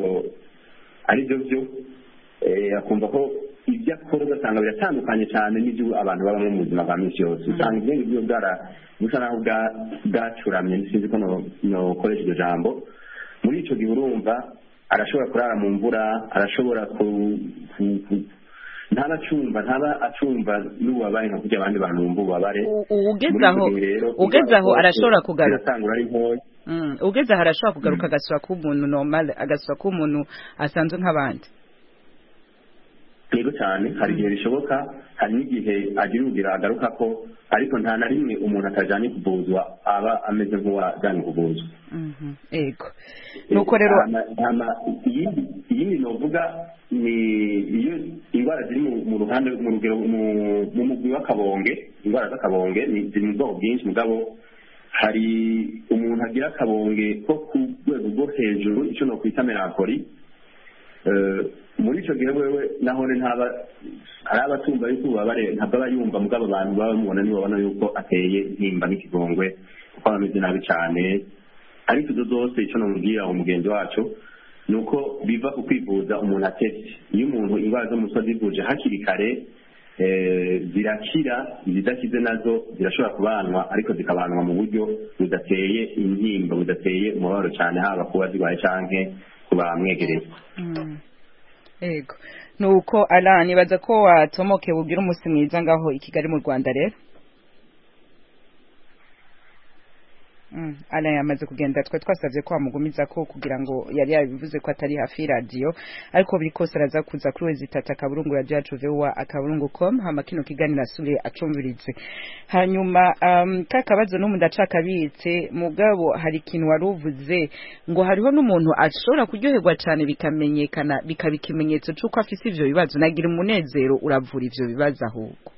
byo, akumva ko ibyo akora ugasanga biratandukanye cyane n'ibyo abantu babamo mu buzima bwa minsi yose. Usanga ibyo ngibyo busa naho bwacuramye, sinzi ko nokoresha iryo jambo. Muri icyo gihe urumva arashobora kurara mu mvura, arashobora ntaba acumva n'ububabaye nka kurya abandi bantu bumva ububabare. Ugeze aho arashobora kugaruka, ugeze aho arashobora kugaruka agasura k'umuntu normal, agasura k'umuntu asanzwe nk'abandi. Yego cyane, hari igihe bishoboka, hari n'igihe agira urugira agaruka ko, ariko nta na rimwe umuntu atajanye kuvuzwa aba ameze nk'uwajanye kuvuzwa. Yego. Nuko rero iyindi novuga ni iyo indwara ziri mu ruhande mu rugero mu mugwi w'akabonge, indwara z'akabonge ziri mu bwoko bwinshi, mugabo hari umuntu agira akabonge ko ku rwego rwo hejuru, icyo nokwita melankoli. Muri icyo gihe wewe nahone hari abatumva yuko ububabare ntabwo aba yumva, mugabo abantu baba bamubona nibo babona yuko ateye intimba n'ikigongwe, kuko aba ameze nabi cyane. Ariko izo zose icyo namubwira umugenzi wacu ni uko biva ku kwivuza umuntu atevye. Iyo umuntu indwara zo mu mutwe azivuje hakiri kare zirakira, izidakize nazo zirashobora kubanwa, ariko zikabanwa mu buryo budateye intimba, budateye umubabaro cyane, haba kuba zirwaye canke kuba mwegereye. Ego. Nuko Alain, nibaza ko watomoke ugira umunsi mwiza ngaho i Kigali mu Rwanda rero. Alain yamaze kugenda, twe twasavye ko amugumiza ko kugira ngo yari yabivuze ko atari hafi radio, ariko biri kose araza kuza kuri wezitata kaburungu radio yacu vewa akaburungu.com, hama kino kiganiro asubire acumvirize. Hanyuma kakabazo no mundacakabitse, mugabo hari ikintu waruvuze ngo hariho n'umuntu ashobora kuryoherwa cyane bikamenyekana, bikaba ikimenyetso cy'uko afise ivyo bibazo. Nagira umunezero uravura ivyo bibazo ahubwo.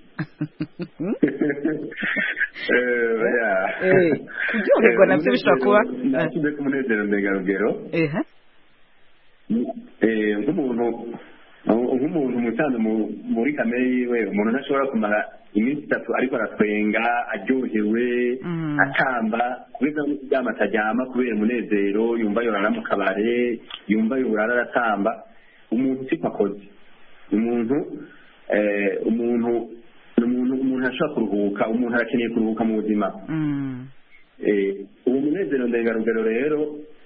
Kuryoherwa navyo bishobora kuba nasize ku munezero ndengarugero. Nk'umuntu musanzwe muri kamere yiwe, umuntu ntashobora kumara iminsi 3 ariko aratwenga, aryohewe, atamba, kubera no kuryama atajyama kubera umunezero, yumva yorara mu kabare, yumva yorara aratamba. Umuntu siko akoze. Umuntu ashobora kuruhuka, umuntu arakeneye kuruhuka mu buzima. Uwo munezero ndengarugero rero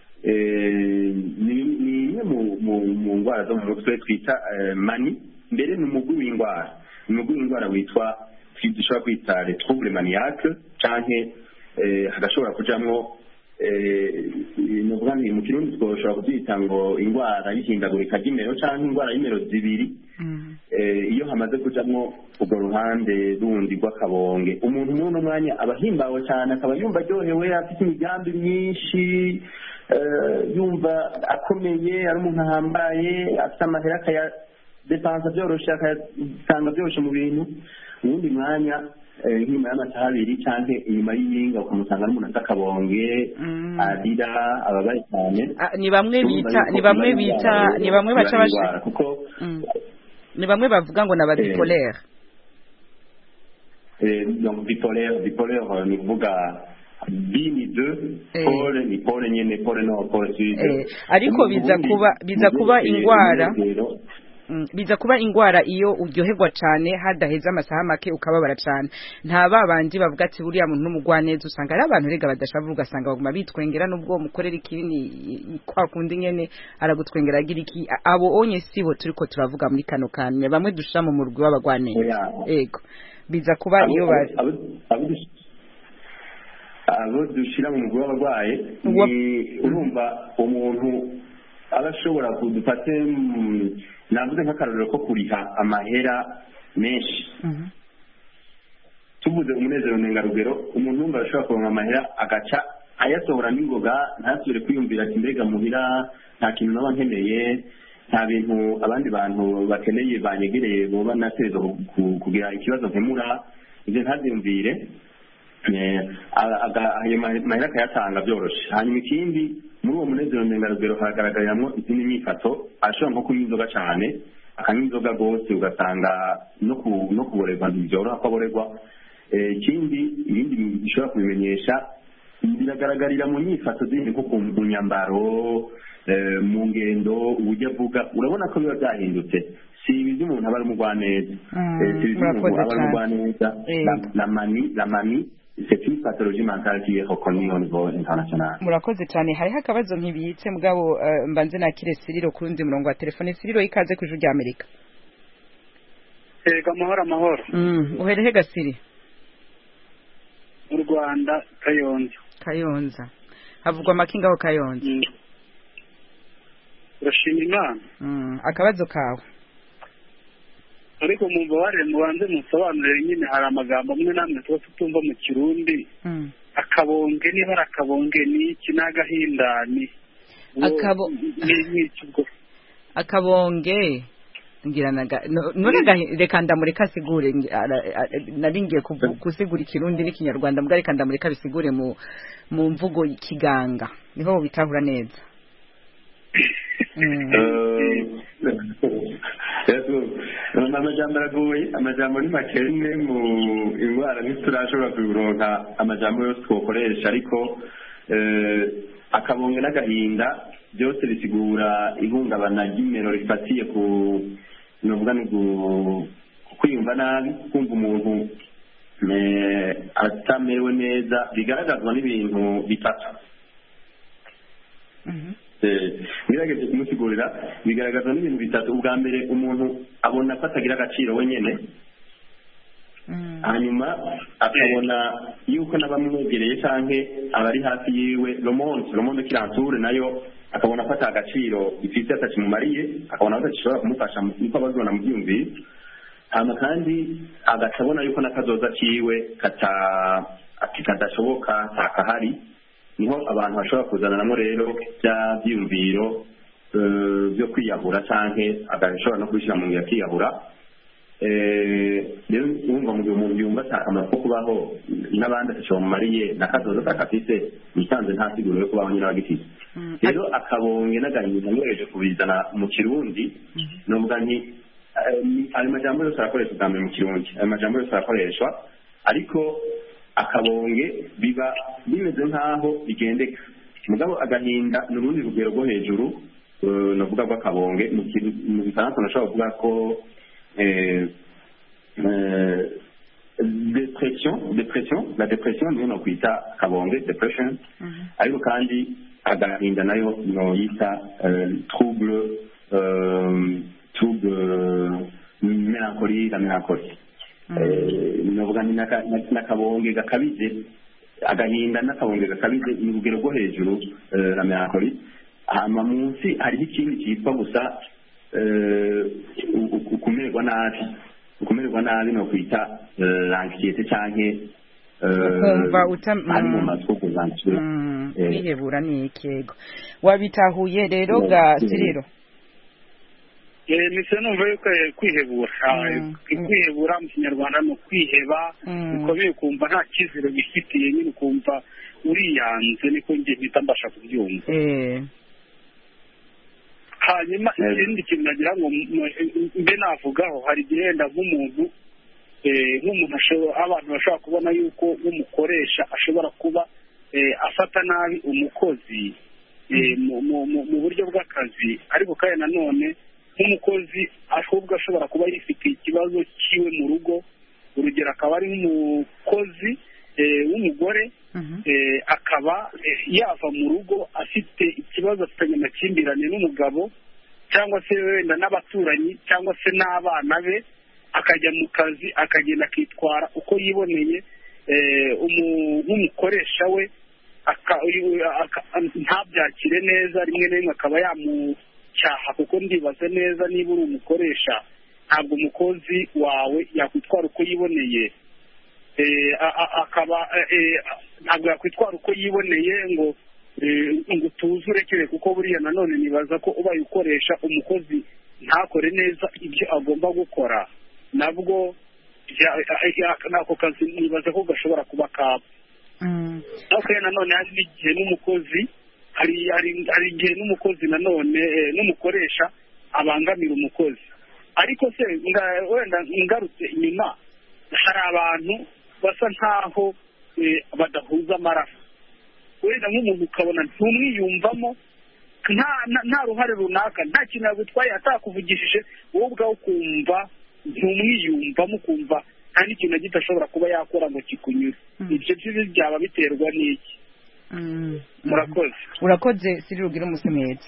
ni imwe mu ndwara zo mu mutwe twita mani. Mbere ni umugwi w'indwara witwa, dushobora kwita les troubles maniaques, canke hagashobora kujamwo mu kirundi twoshobora kubyita ngo indwara y'ihindagurika ry'imero canke indwara y'imero zibiri. Iyo hamaze kujamwo urwo ruhande rundi rw'akabonge, umuntu muri uno mwanya aba ahimbawe cyane, akaba yumva aryohewe, afite imigambi myinshi, yumva akomeye, ari umuntu ahambaye, afite amahera akayadepansa byoroshe, akayatanga byoroshe mu bintu. Uwundi mwanya nk'nyuma y'amasaha 2 canke inyuma y'iyinga ukamusanga n'umuntu afite akabonge, arira, ababaye cyane. Ni bamwe baca basha kuko ni bamwe bavuga ngo naba bipolaire. Donc bipolaire ni kuvuga bini 2, pole ni pole nyene, pole no pole sud. Ariko biza kuba ingwara. biza kuba ingwara iyo uryoherwa cane hadaheza amasaha make ukababara cane nta babandi bavuga ati buriya muntu n'umugwaneza usanga ari abantu rega badashavuga ugasanga baguma bitwengera nubwo mukorera ikibini kwa kundi nyene aragutwengera agira iki abo onye sibo turiko turavuga muri kano kanya bamwe dushira mu murwi w'abagwaneza ego biza kuba iyo bari abo dushira mu murwi w'abagwaye urumva umuntu abashobora kudufate navuze nk'akarorero ko kuriha amahera menshi tuvuze umunezero ndengarugero umuntu wumva ashobora kuronka amahera agaca ayasohora n'ingoga ntasubire kwiyumvira ati mbega muhira nta kintu naba nkeneye nta bintu abandi bantu bakeneye banyegereye boba natezo kugira ikibazo nkemura ibyo ntabyumvire ayo mahera akayatanga byoroshe hanyuma ikindi muri uwo munezero ndengarugero haragaragariramo izindi myifato ashobora nko kunywa inzoga cyane akanywa inzoga rwose ugasanga no kuborerwa ntibyoroha ko aborerwa ikindi ibindi bishobora kubimenyesha biragaragarira mu nyifato zindi nko ku nyambaro mu ngendo uburyo avuga urabona ko biba byahindutse si ibyo umuntu aba ari umugwaneza si ibyo umuntu aba ari umugwaneza la manie c'est une pathologie mentale qui est reconnue au niveau international. Murakoze cyane hariho akabazo nkibitse mugabo mbanze nakire Siriro kurundi murongo wa telefone Siriro ikaze ku Ijwi Amerika. Amahoro. Uherehe Gasiri? Mu Rwanda Kayonza. Havugwa makinga ho Kayonza. Urashima Imana. Akabazo kawe. Ariko mumbabarire mubanze musobanurire nyine hari amagambo amwe namwe tuba tutumva mu Kirundi akabonge niba ari akabonge ni iki n'agahinda ni akabonge ngira reka ndamureka asigure naringiye gusigura Ikirundi n'Ikinyarwanda mbwa reka ndamureka bisigure mu mvugo ikiganga niho bitahura neza. Amajambo aragoye amajambo ni makene mu indwara ntiturashobora kuronka amajambo yose twokoresha ariko akabonge n'agahinda byose bisigura ihungabana ry'imero rifatiye ku novuga no kwiyumva nabi kumva umuntu atamerewe neza bigaragazwa n'ibintu bitatu. Ngerageze kumusigurira bigaragaza n'ibintu bitatu. Ubwa mbere umuntu abona ko atagira agaciro wenyine, hanyuma akabona yuko n'abamwegereye canke abari hafi yiwe romonde kiranture nayo akabona ko atagaciro ifite atakimumariye, akabona ko atashobora kumufasha niko abazona mu byumviro. Hama kandi agacabona yuko n'akazoza ciwe kadashoboka ntakahari. Niho abantu bashobora kuzanamo rero bya byumviro byo kwiyahura canke agashobora no kubishyira mu ngira akiyahura. Rero urumva mu gihe umuntu yumva akamaro ko kubaho n'abandi atashobora mumariye n'akazoza kakafise nisanze nta siguro yo kubaho nyine abagifise. Rero akabonge n'agahinda ngerageje kubizana mu Kirundi novuga nti ayo majambo yose arakoreshwa bwa mbere mu Kirundi, ayo majambo yose arakoreshwa ariko akabonge biba bimeze nk'aho bigendeka. Mugabo agahinda ni urundi rugero rwo hejuru navuga rw'akabonge mu Gifaransa nashobora kuvuga ko la depression niyo nokwita akabonge depression, ariko kandi agahinda nayo noyita trouble melancolie, la melancolie. Novuga ni n'akabonge gakabije, agahinda n'akabonge gakabije ni urugero rwo hejuru la melancolie. Hama munsi hariho ikindi cyitwa gusa ukumererwa nabi no kwita l'anxiété canke ukumva ari mu matwi kwihebura ni ikego. Wabitahuye rero ga Siriro? Nise numva yuko kwihebura mu Kinyarwanda no kwiheba bikomeye, kumva nta kizero gifitiye nyine ukumva uriyanze, niko ngiye mpita mbasha kubyumva. Hanyuma ikindi kintu nagira ngo mbe navugaho, hari igihe wenda nk'umuntu abantu bashobora kubona yuko nk'umukoresha ashobora kuba afata nabi umukozi mu buryo bw'akazi, ariko kandi nanone nk'umukozi ahubwo ashobora kuba yifitiye ikibazo cyiwe mu rugo, urugero akaba ari nk'umukozi w'umugore akaba yava mu rugo afite ikibazo, afitanye amakimbirane n'umugabo cyangwa se wenda n'abaturanyi cyangwa se n'abana be, akajya mu kazi akagenda akitwara uko yiboneye, nk'umukoresha we ntabyakire neza, rimwe na rimwe akaba yamucyaha, kuko ndibaza neza niba uri umukoresha ntabwo umukozi wawe yakwitwara uko yiboneye, ntabwo yakwitwara uko yiboneye ngo utuze urekere, kuko buriya nanone nibaza ko ubaye ukoresha umukozi ntakore neza ibyo agomba gukora, nabwo n'ako kazi nibaza ko gashobora kuba kaba. ariko nanone hari n'igihe n'umukozi hari igihe n'umukozi nanone n'umukoresha abangamira umukozi. Ariko se wenda ngarutse inyuma, hari abantu basa nkaho badahuza amaraso, wenda nk'umuntu ukabona ntumwiyumvamo, nta ruhare runaka, nta kintu yagutwaye, atakuvugishije wowe ubwawe ukumva ntumwiyumvamo, ukumva nta n'ikintu na gito ashobora kuba yakora ngo kikunyure. Ibyo byaba biterwa n'iki? Urakoze Cyril, ugira umunsi mwiza.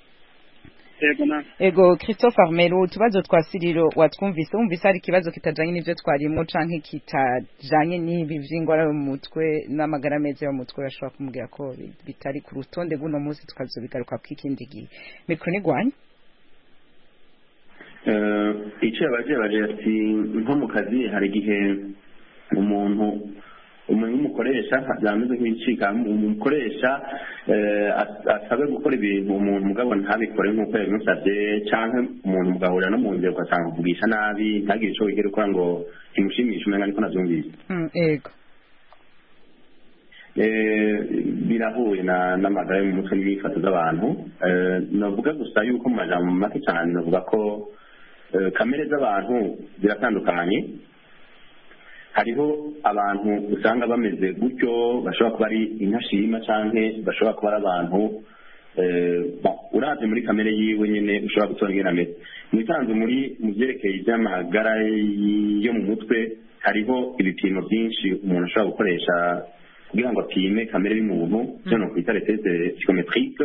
Ego Christophe Armero, utubazo twa Cyril watwumvise, wumvise hari ikibazo kitajanye n'ivyo twarimo canke kitajanye n'ibi vy'ingwara yo mu mutwe n'amagara meza yo mu mutwe, bashobora kumubwira ko bitari ku rutonde guno munsi, tukazobigaruka ku ikindi gihe. Mikro ni gwanye. Icyo baje ati nko mu kazi hari igihe umuntu umukoresha byameze nk'ibicika, umukoresha asabwe gukora ibintu umuntu mugabo ntabikore nk'uko yabimusabye, cyangwa umuntu mugahurira no mu nzira ugasanga kuvugisha nabi, ntagire icyo wigera ukora ngo kimushimishe, umenga niko nabyumvise. Yego, birahuye n'amagara yo mu mutwe n'imyifato z'abantu. Navuga gusa yuko mu majambo make cyane navuga ko kamere z'abantu ziratandukanye. Hariho abantu usanga bameze gutyo, bashobora kuba ari intashima cyangwa bashobora kuba ari abantu uravye muri kamere yiwe nyene ushobora gutora ingene ameze. Mwisanzu mu byerekeye iby'amagara yo mu mutwe, hariho ibipimo byinshi umuntu ashobora gukoresha kugira ngo apime kamere y'umuntu, cyo no kwita test psychométrique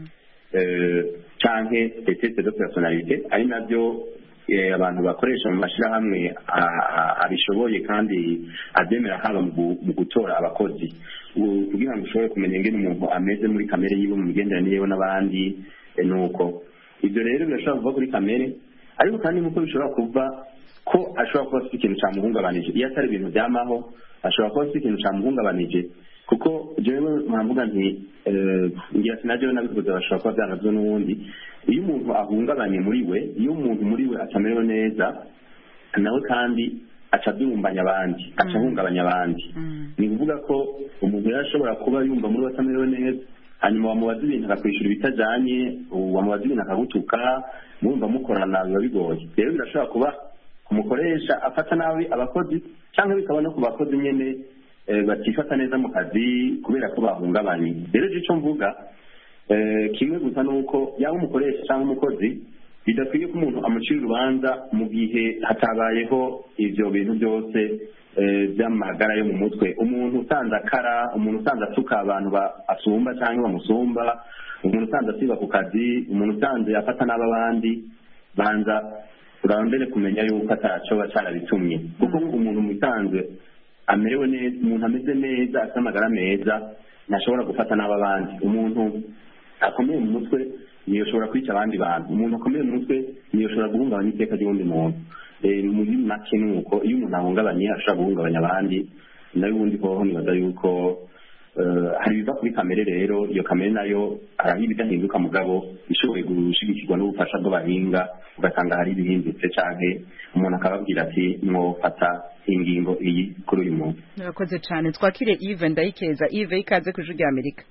cyangwa test de personnalité, ari nabyo abantu bakoresha mu mashirahamwe abishoboye kandi abyemera, haba mu gutora abakozi, kugira ngo ushobore kumenya ingene umuntu ameze muri kamere yiwe mu migenderanire yewe n'abandi. Nuko ibyo rero birashobora kuva kuri kamere, ariko kandi nuko bishobora kuva ko ashobora kuba afite ikintu cyamuhungabanije. Iyo atari ibintu byamaho, ashobora kuba afite ikintu cyamuhungabanije, kuko jewe mpamvuga nti ngira sinajewe nabivuze, bashobora kuba byanavyo n'ubundi. Iyo umuntu ahungabanye muri we, iyo umuntu muri we atamerewe neza, nawe kandi aca adurumbanya abandi, aca ahungabanya abandi. Ni kuvuga ko umuntu yarashobora kuba yumva muri we atamerewe neza, hanyuma wamubaza ibintu akakwishura ibitajanye, wamubaza ibintu akagutuka, mwumva mukorana biba bigoye. Rero birashobora kuba kumukoresha afata nabi abakozi, cyangwa bikaba no ku bakozi nyene batifata neza mu kazi kubera ko bahungabanye. Rero icyo mvuga kimwe gusa nuko yaba umukoresha cyangwa umukozi, bidakwiye ko umuntu amucira urubanza mu gihe hatabayeho ivyo bintu byose by'amagara yo mu mutwe. Umuntu usanze akara, umuntu usanze atuka abantu asumba cyangwa bamusumba, umuntu usanze asiba ku kazi, umuntu usanze afata n'abandi, banza urambere kumenya yuko ataco bacarabitumye, kuko umuntu musanzwe amerewe neza, umuntu ameze neza, afite amagara meza, ntashobora gufata n'abandi. Umuntu akomeye mu mutwe niyo ashobora kwica abandi bantu, umuntu akomeye mu mutwe niyo ashobora guhungabanya iteka ry'undi muntu. Muri make nuko iyo umuntu ahungabanye ashobora guhungabanya abandi, nayo ubundi hoho nibaza yuko hari ibiva kuri kamere. Rero iyo kamere nayo hari ibidahinduka, mugabo ishoboye gushigikirwa n'ubufasha bw'abahinga, ugasanga hari ibihindutse, canke umuntu akababwira ati mwofata ingingo iyi kuri uyu muntu. Murakoze cyane. Twakire Yves Ndayikeza. Yves, ikaze ku Ijwi ry'Amerika.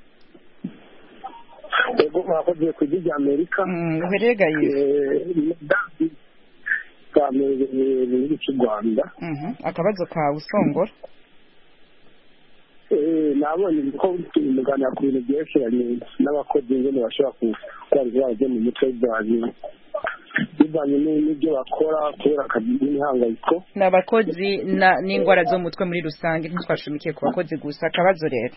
Ego, mwakoze ku Ijwi ry'Amerika. Uherega Yves? Twamereye mu gihugu cy'u Rwanda. Akabazo kawe usongora? Nabonye ko muganira ku bintu byerekeranye n'abakozi nyine bashobora kurwara indwara zo mu mutwe byaje bivanye n'ibyo bakora kubera akazi n'imihangayiko. Ni abakozi n'indwara zo mu mutwe muri rusange, ntitwashumikiye ku bakozi gusa. Akabazo rero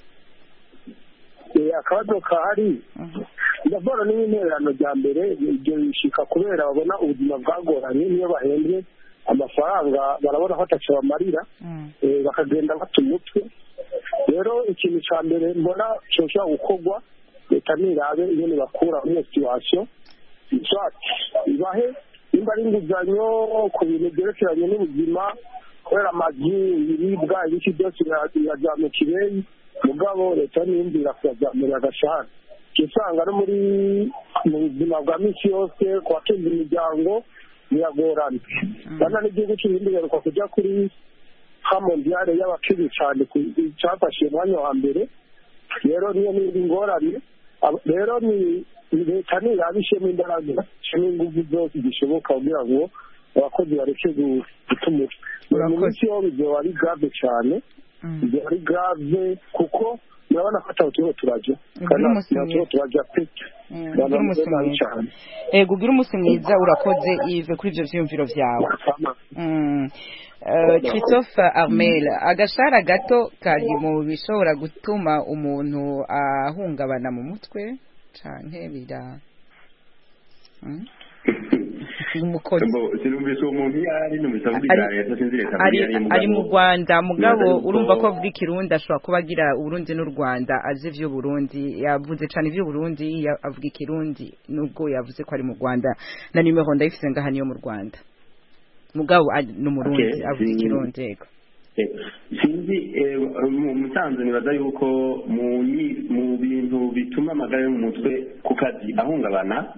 akabazo kahari ndabona n'intererano rya mbere ibyo bishika kubera babona ubuzima bwagoranye, niyo bahembwe amafaranga barabona ko ataco bamarira, bakagenda bata umutwe. Rero ikintu ca mbere mbona coshobora gukorwa, leta nirabe ingene bakura muri iyo situation, ibahe nimba ari inguzanyo ku bintu byerekeranye n'ubuzima, kubera amazu, ibiribwa, ibiki byose biraja mu kireyi, mugabo leta niyumvira kuyajyamira agashahara. Usanga no mu buzima bwa misi yose ku batunze imiryango biragorana. Bana n'igihugu cy'ibindi garuka kujya kuri mondiale y'abakiri cyane cyafashe umwanya wa mbere. Rero niyo n'indi ngorane. Rero ni leta nirabishemo imbaraga n'ingufu zose zishoboka kugira ngo abakozi bareke gutuma umutwe wo bizoba ari grave cyane. Bizoba ari grave kuko urabona ko atawuturiho turajya kandi turajya peke. Ugira umunsi mwiza, urakoze Yves kuri ibyo byiyumviro byawe. Christophe Armel, agashara gato kari mu bishobora gutuma umuntu ahungabana mu mutwe canke bira ari mu Rwanda, mugabo urumva ko avuga ikirundi, ashobora kuba agira Uburundi n'u Rwanda, azi ivy'Uburundi, yavuze cane ivy'Uburundi, avuga ikirundi nubwo yavuze ko ari mu Rwanda, na nimero ndayifise ngaha niyo mu Rwanda, mugabo n'umurundi avuga ikirundi. Yego sinzi musanze nibaza yuko mu bintu bituma amagara yo mu mutwe ku kazi ahungabana,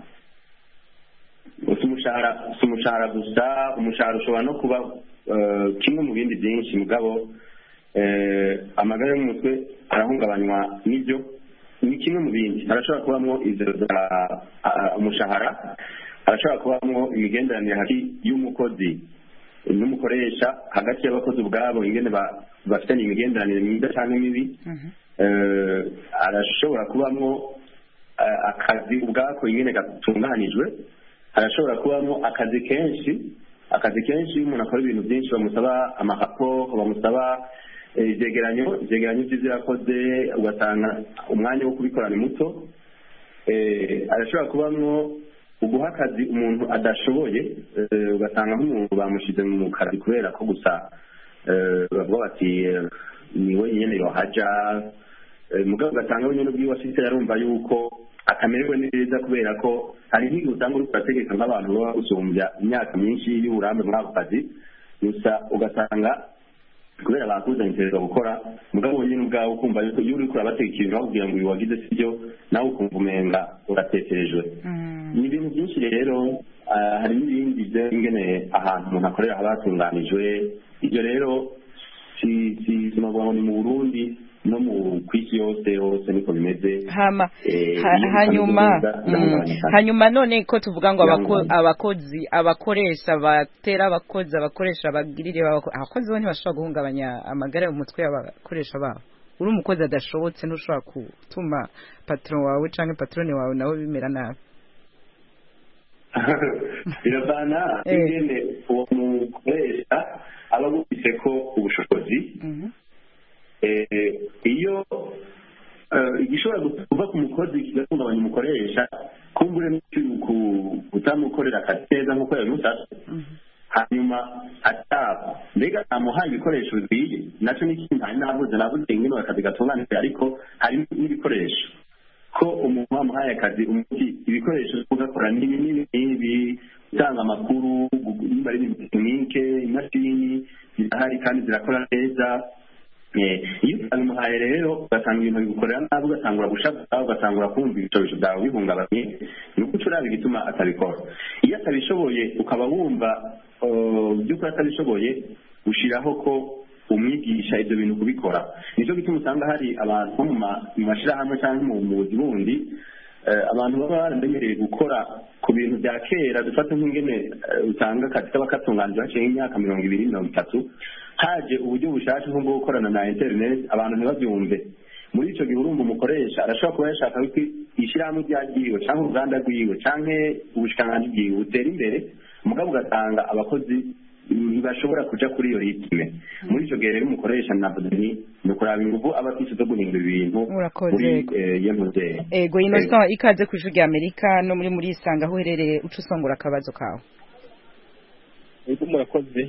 umushahara gusa. Umushahara ushobora no kuba kimwe mu bindi byinshi, mugabo amagara yo mu mutwe arahungabanywa n'ibyo, ni kimwe mu bindi. Harashobora kubamo umushahara, harashobora kubamo imigenderanire hagati y'umukozi n'umukoresha, hagati y'abakozi ubwabo ingene bafitanye imigenderanire myiza cyangwa mibi. Arashobora kubamo akazi ubwako ingene gatunganijwe, harashobora kubamo akazi kenshi iyo umuntu akora ibintu byinshi, bamusaba amaraporo, bamusaba ivyegeranyo vy'ivyo yakoze, ugasanga umwanya wo kubikora ni muto. Arashobora kubamwo uguha akazi umuntu adashoboye, ugasanga nk'umuntu bamushize mu kazi kubera ko gusa bavuga bati niwe nyene yohaja, mugabo ugasanga we nyene ubwiwe afise yarumva yuko akamererwe neza, kubera ko hari nk'igihe usanga uri kurategeka nk'abantu baba gusumbya imyaka myinshi y'uburambe muri ako kazi, gusa ugasanga kubera bakuzanyisereza gukora, mugabo nyine ubwawe ukumva yuko iyo uriko urabateka ikintu bakubwira ngo uyu wagize sibyo, nawe ukumva umenga uratekerejwe. Ni ibintu byinshi rero, hari n'ibindi ingene ahantu umuntu akorera haba hatunganijwe. Ibyo rero sinavuga ngo ni mu Burundi no mu kwisi yose niko bimeze. Hanyuma none ko tuvuga ngo abakoresha batera abakoresha bagirire abakozi bo ntibashobora guhungabanya amagara mu mutwe y'abakoresha babo. Uri umukozi adashobotse ntushobora gutuma patron wawe canke patrone wawe nawe bimera nabi. Biravana ingene uwo mukoresha aba bufise ko ubushobozi. Iyo igishobora kuva ku mukozi kigahungabanya umukoresha, kumbure utamukorera akazi neza nk'uko yabimusabye, hanyuma ataba mbega amuhaye ibikoresho bikwiye. Nacyo ni ikintu navuze ingene akazi gatunganijwe, ariko hari n'ibikoresho ko umuntu wamuhaye akazi umuti ibikoresho ugakora n'ibi gutanga amakuru, niba ari tekinike, imashini zirahari kandi zirakora neza. Iyo utabimuhaye rero ugasanga ibintu bigukorera nabi, ugasangura gushaka, ugasangura kumva ibikoresho byawe bihungabanye, ni uko uraba igituma atabikora. Iyo atabishoboye ukaba wumva by'ukuri atabishoboye, ushiraho ko umwigisha ibyo bintu kubikora. Nicyo gituma usanga hari abantu mu mashirahamwe cyangwa mu buzi bundi, abantu baba baramenyereye gukora ku bintu bya kera. Dufata nk'ingene usanga akazi kaba katunganije haciye nk'imyaka 20-30, haje uburyo bushasha nko bwo gukorana na internet, abantu ntibabyumve. Muri ico gihe urumva umukoresha arashobora kuba yashaka ishyirahamwe ryagiwe cyangwa uruganda rwiwe cyangwa ubushikiranganji bwiwe butera imbere mugabo ugasanga abakozi ntibashobora kuja kuri iyo ritme muri icyo gihe rero umukoresha navuze ni ukuraba ingufu aba afise zo guhindura ibintu muri iyo muzeye. Ego Innocent, ikaze ku ijwi rya Amerika no muri Isanga aho uherereye uca usongora akabazo kawe. Ego murakoze.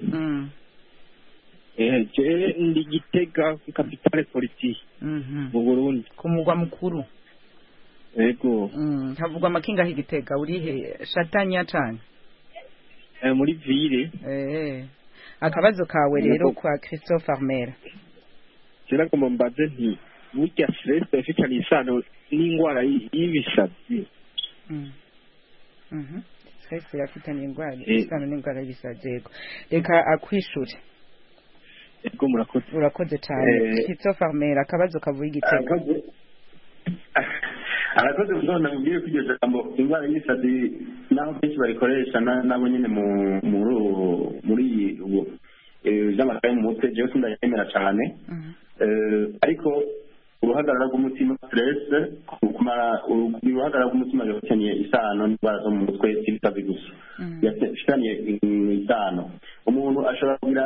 Je ndi Gitega ku capitale politique mu Burundi ku mugwa mukuru. Ego havugwa amakinga h'Igitega urihe Shatanya cyane muri ville. Akabazo kawe rero kwa Christophe Armel. Kera ko mbaze nti burya stress ifitanye isano n'ingwara y'ibisazi. Stress irafitanye ingwara isano n'ingwara y'ibisazi. Yego reka akwishure. Ego murakoze. Urakoze cyane Christophe Armel. Akabazo kavuye Igitega. Arakoze kuzona mubwiye kugeza jambo ingwara y'ibisazi naho benshi barikoresha nabo nyine muri by'amakaye mu mutwe jewe sindayemera cyane. Ariko uruhagarara rw'umutima stress kumara uruhagarara rw'umutima rufitanye isano n'indwara zo mu mutwe z'ibitabi gusa yafitanye isano. Umuntu ashobora kugira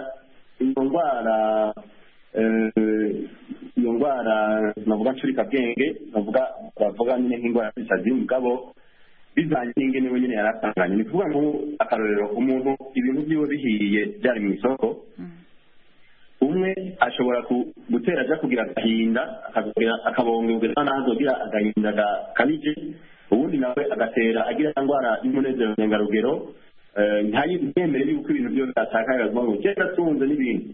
iyo ndwara navuga ncurikabwenge bavuga nyine nk'indwara y'ibisazi mugabo bizanye n'ingene we nyine yaratanganye. Ni kuvuga ngo akarorero umuntu ibintu byiwe bihiye byari mu isoko umwe ashobora gutera aja kugira agahinda akabongera n'azogira agahinda gakabije, ubundi nawe agatera agira ndwara y'umunezero ndengarugero ntayemere yuko ibintu byose atakaye ngo cyenda tunze n'ibindi.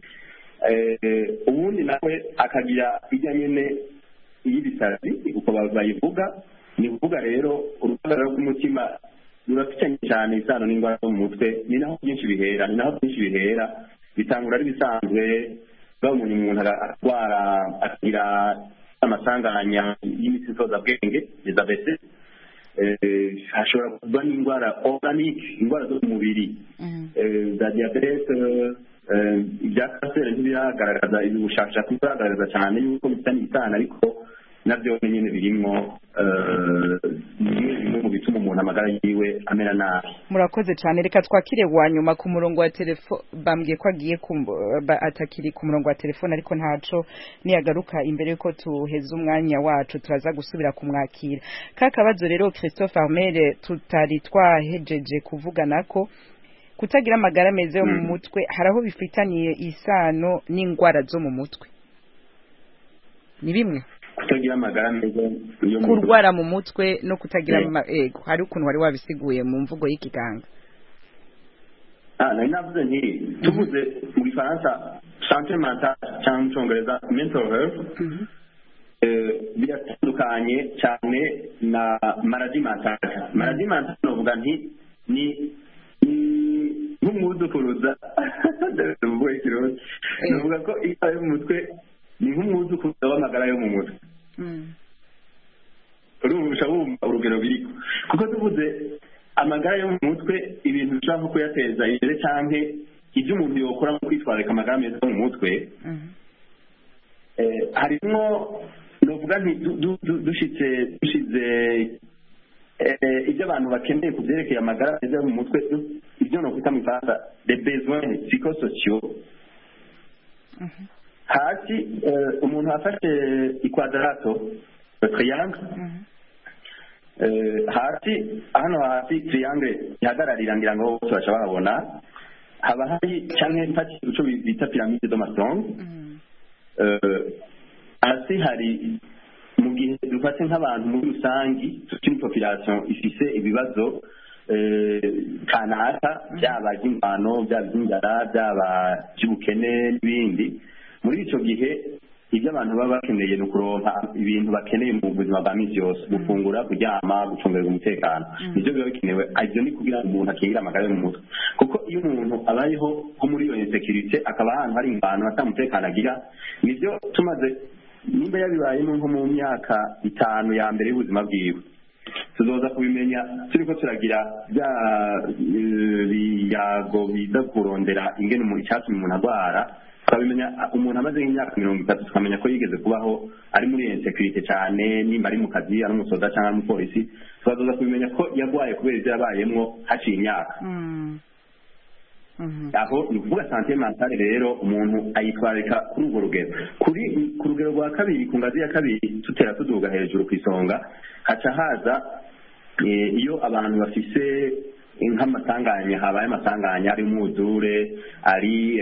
Ubundi nawe akagira ijya nyine y'ibisazi uko bayivuga. Ni kuvuga rero uruhagarara rw'umutima rurafitanye cyane isano n'indwara zo mu mutwe. Ni naho byinshi bihera bitangura ari bisanzwe babonye umuntu arwara akagira amasanganya y'imitsi nsozabwenge diyabete, hashobora kuba n'indwara organique, indwara zo mu mubiri za diyabete, ibya kanseri ntibiragaragaza, ubushakashatsi buragaragaza cyane yuko bifitanye isano ariko nabyo nyine birimo bimwe mu bituma umuntu amagara yiwe amera nabi. Murakoze cyane. Reka twakire wa nyuma ku murongo wa telefone. Bambwiye ko agiye atakiri ku murongo wa telefone ariko ntaco niyagaruka imbere yuko tuheza umwanya wacu turaza gusubira kumwakira. Kabazo rero Christophe Armel tutari twahejeje kuvugana ko kutagira amagara meza yo mu mutwe haraho bifitaniye isano n'ingwara zo mu mutwe. Ni bimwe kutagira amagara meza yo mu kurwara mu mutwe no kutagira ego hari ukuntu wari wabisiguye mu mvugo y'ikiganga. Nari navuze nti tuvuze mu Gifaransa santé mentale cyangwa mu Cyongereza mental health biratandukanye cyane na maladie mentale. Maladie mentale novuga nti ni nk'umudukuruza ndavuga ikirundi novuga ko iyo mu mutwe ni nk'umudukuruza w'amagara yo mu mutwe. Urusha wumva urugero biriko kuko tuvuze amagara yo mu mutwe ibintu ushaka kuyateza imbere cyangwa ibyo umuntu yokora mu kwitwararika amagara meza yo mu mutwe harimo novuga nti dushize ibyo abantu bakeneye ku byerekeye amagara meza yo mu mutwe, ibyo nokwita mu Gifaransa des besoins psychosociaux. Hasi umuntu afashe ikwadarato triangle hasi triangle ihagararira ngira ngo bose baca bahabona haba hari cyane mfati uco bita pyramide de Maslow. Hasi hari mu gihe dufate nk'abantu muri rusangi tukiri population ifise ibibazo kanaka byaba by'ingwano byaba by'inzara byaba by'ubukene n'ibindi. Muri icyo gihe ibyo abantu baba bakeneye ni ukuronka ibintu bakeneye mu buzima bwa minsi yose, gufungura, kuryama, gucungerwa umutekano, nibyo biba bikenewe. Ibyo ni kugira ngo umuntu akingire amagara yo mu mutwe, kuko iyo umuntu abayeho nko muri iyo insekirite akaba ahantu hari ingwano atamutekano agira, nibyo tumaze nimba yabibayemo nko mu myaka 5 ya mbere y'ubuzima bwiwe tuzoza kubimenya turiko turagira bya biyago biza kurondera ingene mu icyatsi umuntu agwara tukabimenya umuntu amaze nk'imyaka 30 tukamenya ko yigeze kubaho ari muri insecurity cyane nimba ari mu kazi ari umusoda cyangwa ari umupolisi tukazoza kubimenya ko yagwaye kubera ibyo yabayemwo haciye imyaka aho ni ukuvuga santé mentale rero umuntu ayitwarika kuri urwo rugero ku rugero rwa kabiri ku ngazi ya kabiri tutera tuduga hejuru ku isonga haca haza iyo abantu bafise nk'amasanganya habaye amasanganya ari umwuzure ari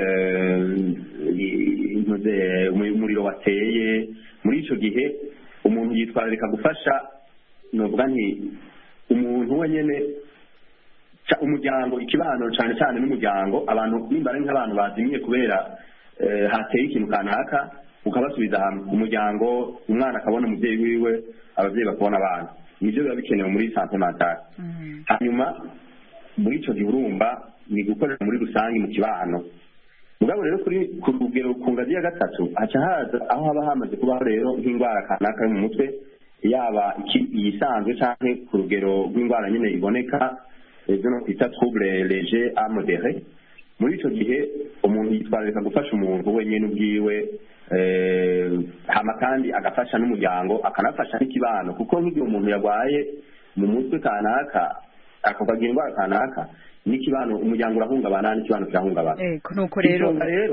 umuriro wateye muri icyo gihe umuntu yitwararika gufasha novuga nti umuntu wenyine umuryango ikibano cyane cyane n'umuryango abantu nimba ari nk'abantu bazimye kubera hateye ikintu kanaka ukabasubiza hamwe umuryango umwana akabona umubyeyi wiwe ababyeyi bakabona abana nibyo biba bikenewe muri santé mentale hanyuma muri icyo gihe urumva ni gukorera muri rusange mu kibano mugabo rero ku rugero ku ngazi ya gatatu haca haza aho haba hamaze kubaho rero nk'indwara kanaka yo mu mutwe yaba iyisanzwe cyangwa ku rugero rw'indwara nyine iboneka ibyo no kwita trouble léger à modéré muri icyo gihe umuntu yitwararika gufasha umuntu wenyine ubwiwe hama kandi agafasha n'umuryango akanafasha n'ikibano kuko nk'igihe umuntu yarwaye mu mutwe kanaka akagira indwara kanaka n'ikibano umuryango urahungabana n'ikibano kirahungabana nuko rero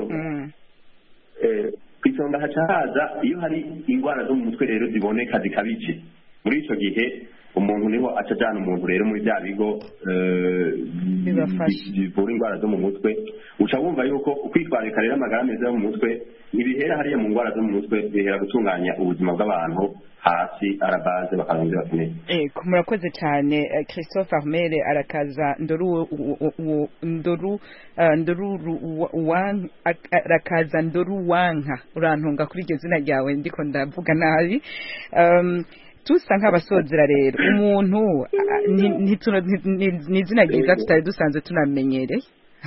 ku isonga haca haza iyo hari indwara zo mu mutwe rero ziboneka zikabije muri icyo gihe umuntu niho aca ajyana umuntu rero muri bya bigo bivura indwara zo mu mutwe uca wumva yuko ukwitwararika rero amagara meza yo mu mutwe ntibihera hariya mu ndwara zo mu mutwe bihera gutunganya ubuzima bw'abantu hasi arabaze bakarangira bakeneye murakoze cyane Christophe Armel arakaza arakaza ndoruwanka urantunga kuri iryo zina ryawe ndiko ndavuga nabi tusa nk'abasozera rero umuntu ni izina ryiza tutari dusanzwe tunamenyereye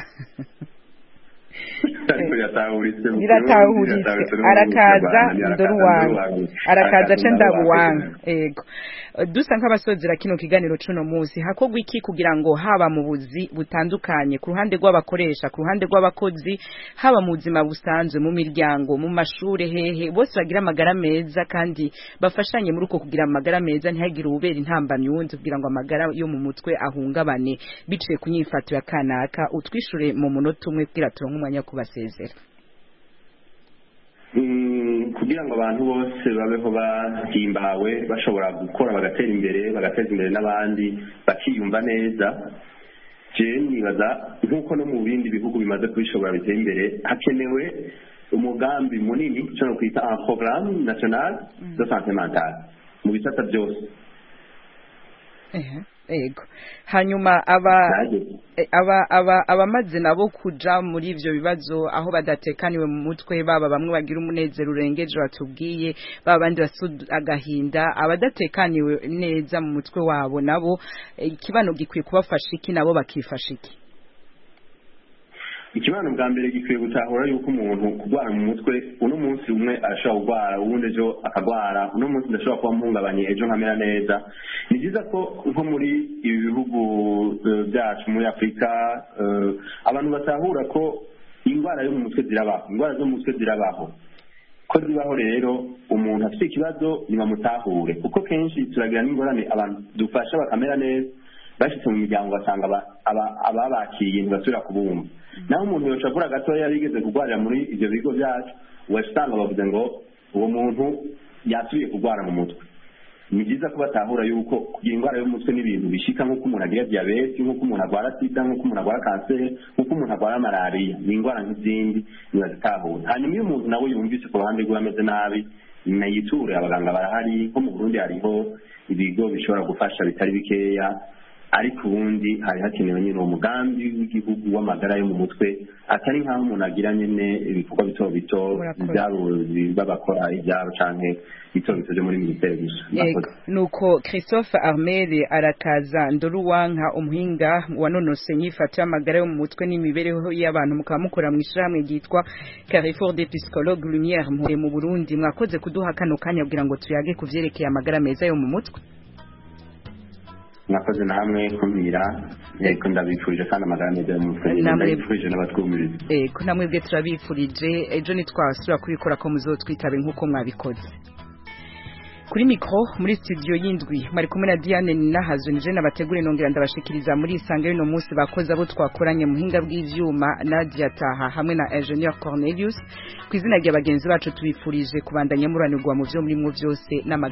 biratahuritse arakaza ndoruwanga arakaza cendabuwanga ego dusa nk'abasozera kino kiganiro cuno munsi hakorwa iki kugira ngo haba mu buzi butandukanye ku ruhande rw'abakoresha ku ruhande rw'abakozi haba mu buzima busanzwe mu miryango mu mashure hehe bose bagira amagara meza kandi bafashanye muri uko kugira amagara meza ntihagire ubera intambamyi wundi kugira ngo amagara yo mu mutwe ahungabane biciye ku nyifato ya kanaka utwishure mu munota umwe kugira turonke umwanya wo kubasezera kugira ngo abantu bose babeho bahimbawe bashobora gukora bagatera imbere bagateza imbere n'abandi bakiyumva neza je nibaza nk'uko no mu bindi bihugu bimaze kubishobora bitera imbere hakenewe umugambi munini cyo no kwita un programme national de santé mentale mu bisata byose ego hanyuma abamaze nabo kuja muri ivyo bibazo aho badatekaniwe mu mutwe baba bamwe bagira umunezero urengeje batubwiye baba bandi basuda agahinda abadatekaniwe neza mu mutwe wabo nabo ikibano gikwiye kubafasha iki nabo bakifasha iki ikibano bwa mbere gikwiye gutahura yuko umuntu kurwara mu mutwe uno munsi umwe arashobora kurwara uwundi ejo akagwara uno munsi ndashobora kuba mpungabanye ejo nkamera neza ni byiza ko nko muri ibi bihugu byacu muri afurika abantu batahura ko indwara yo mu mutwe zirabaho indwara zo mu mutwe zirabaho ko zibaho rero umuntu afite ikibazo ntibamutahure kuko kenshi turagira n'ingorane abantu dufasha bakamera neza bashitse mu miryango basanga ababakiriye ntibasubira kubumva naho umuntu yoshavura gatoya bigeze kurwarira muri ibyo bigo byacu wasanga bavuze ngo uwo muntu yasubiye kurwara mu mutwe ni byiza ko batahura yuko kugira indwara yo mu mutwe n'ibintu bishika nk'uko umuntu agira diyabete nk'uko umuntu arwara sida nk'uko umuntu arwara kanseri nk'uko umuntu arwara malariya ni indwara nk'izindi ntibazitahura hanyuma iyo umuntu nawe yumvise ku ruhande rwe ameze nabi nayiture abaganga barahari nko mu Burundi hariho ibigo bishobora gufasha bitari bikeya ariko ubundi hari hakenewe nyine umugambi w'igihugu w'amagara yo mu mutwe atari nk'aho umuntu agira nyine ibikorwa bito bito byabo babakora ibyabo canke bito bito byo muri minisiteri gusa nuko Christophe Armel arakaza ndoruwanka umuhinga wanonose nyifato y'amagara yo mu mutwe n'imibereho y'abantu mukaba mukora mu ishyirahamwe ryitwa Carrefour des Psychologues Lumière mu Burundi mwakoze kuduha kano kanya kugira ngo tuyage kuvyerekeye amagara meza yo mu mutwe mwakoze namwe kumira yego ndabifurije kandi amagara meza ndabifurije n'abatwumviriza yego namwebwe turabifurije ejo nitwasubira kubikora ko muzotwitabe nk'uko mwabikoze kuri mikro muri studio y'indwi mari kumwe na Diane Nahazwe nije nabategure nongera ndabashikiriza muri isange y'ino munsi bakoze abo twakoranye muhinga bw'ivyuma Nadia Taha hamwe na Engineer Cornelius kwizina rya bagenzi bacu tubifurije kubandanya muranirwa mu byo muri mwo byose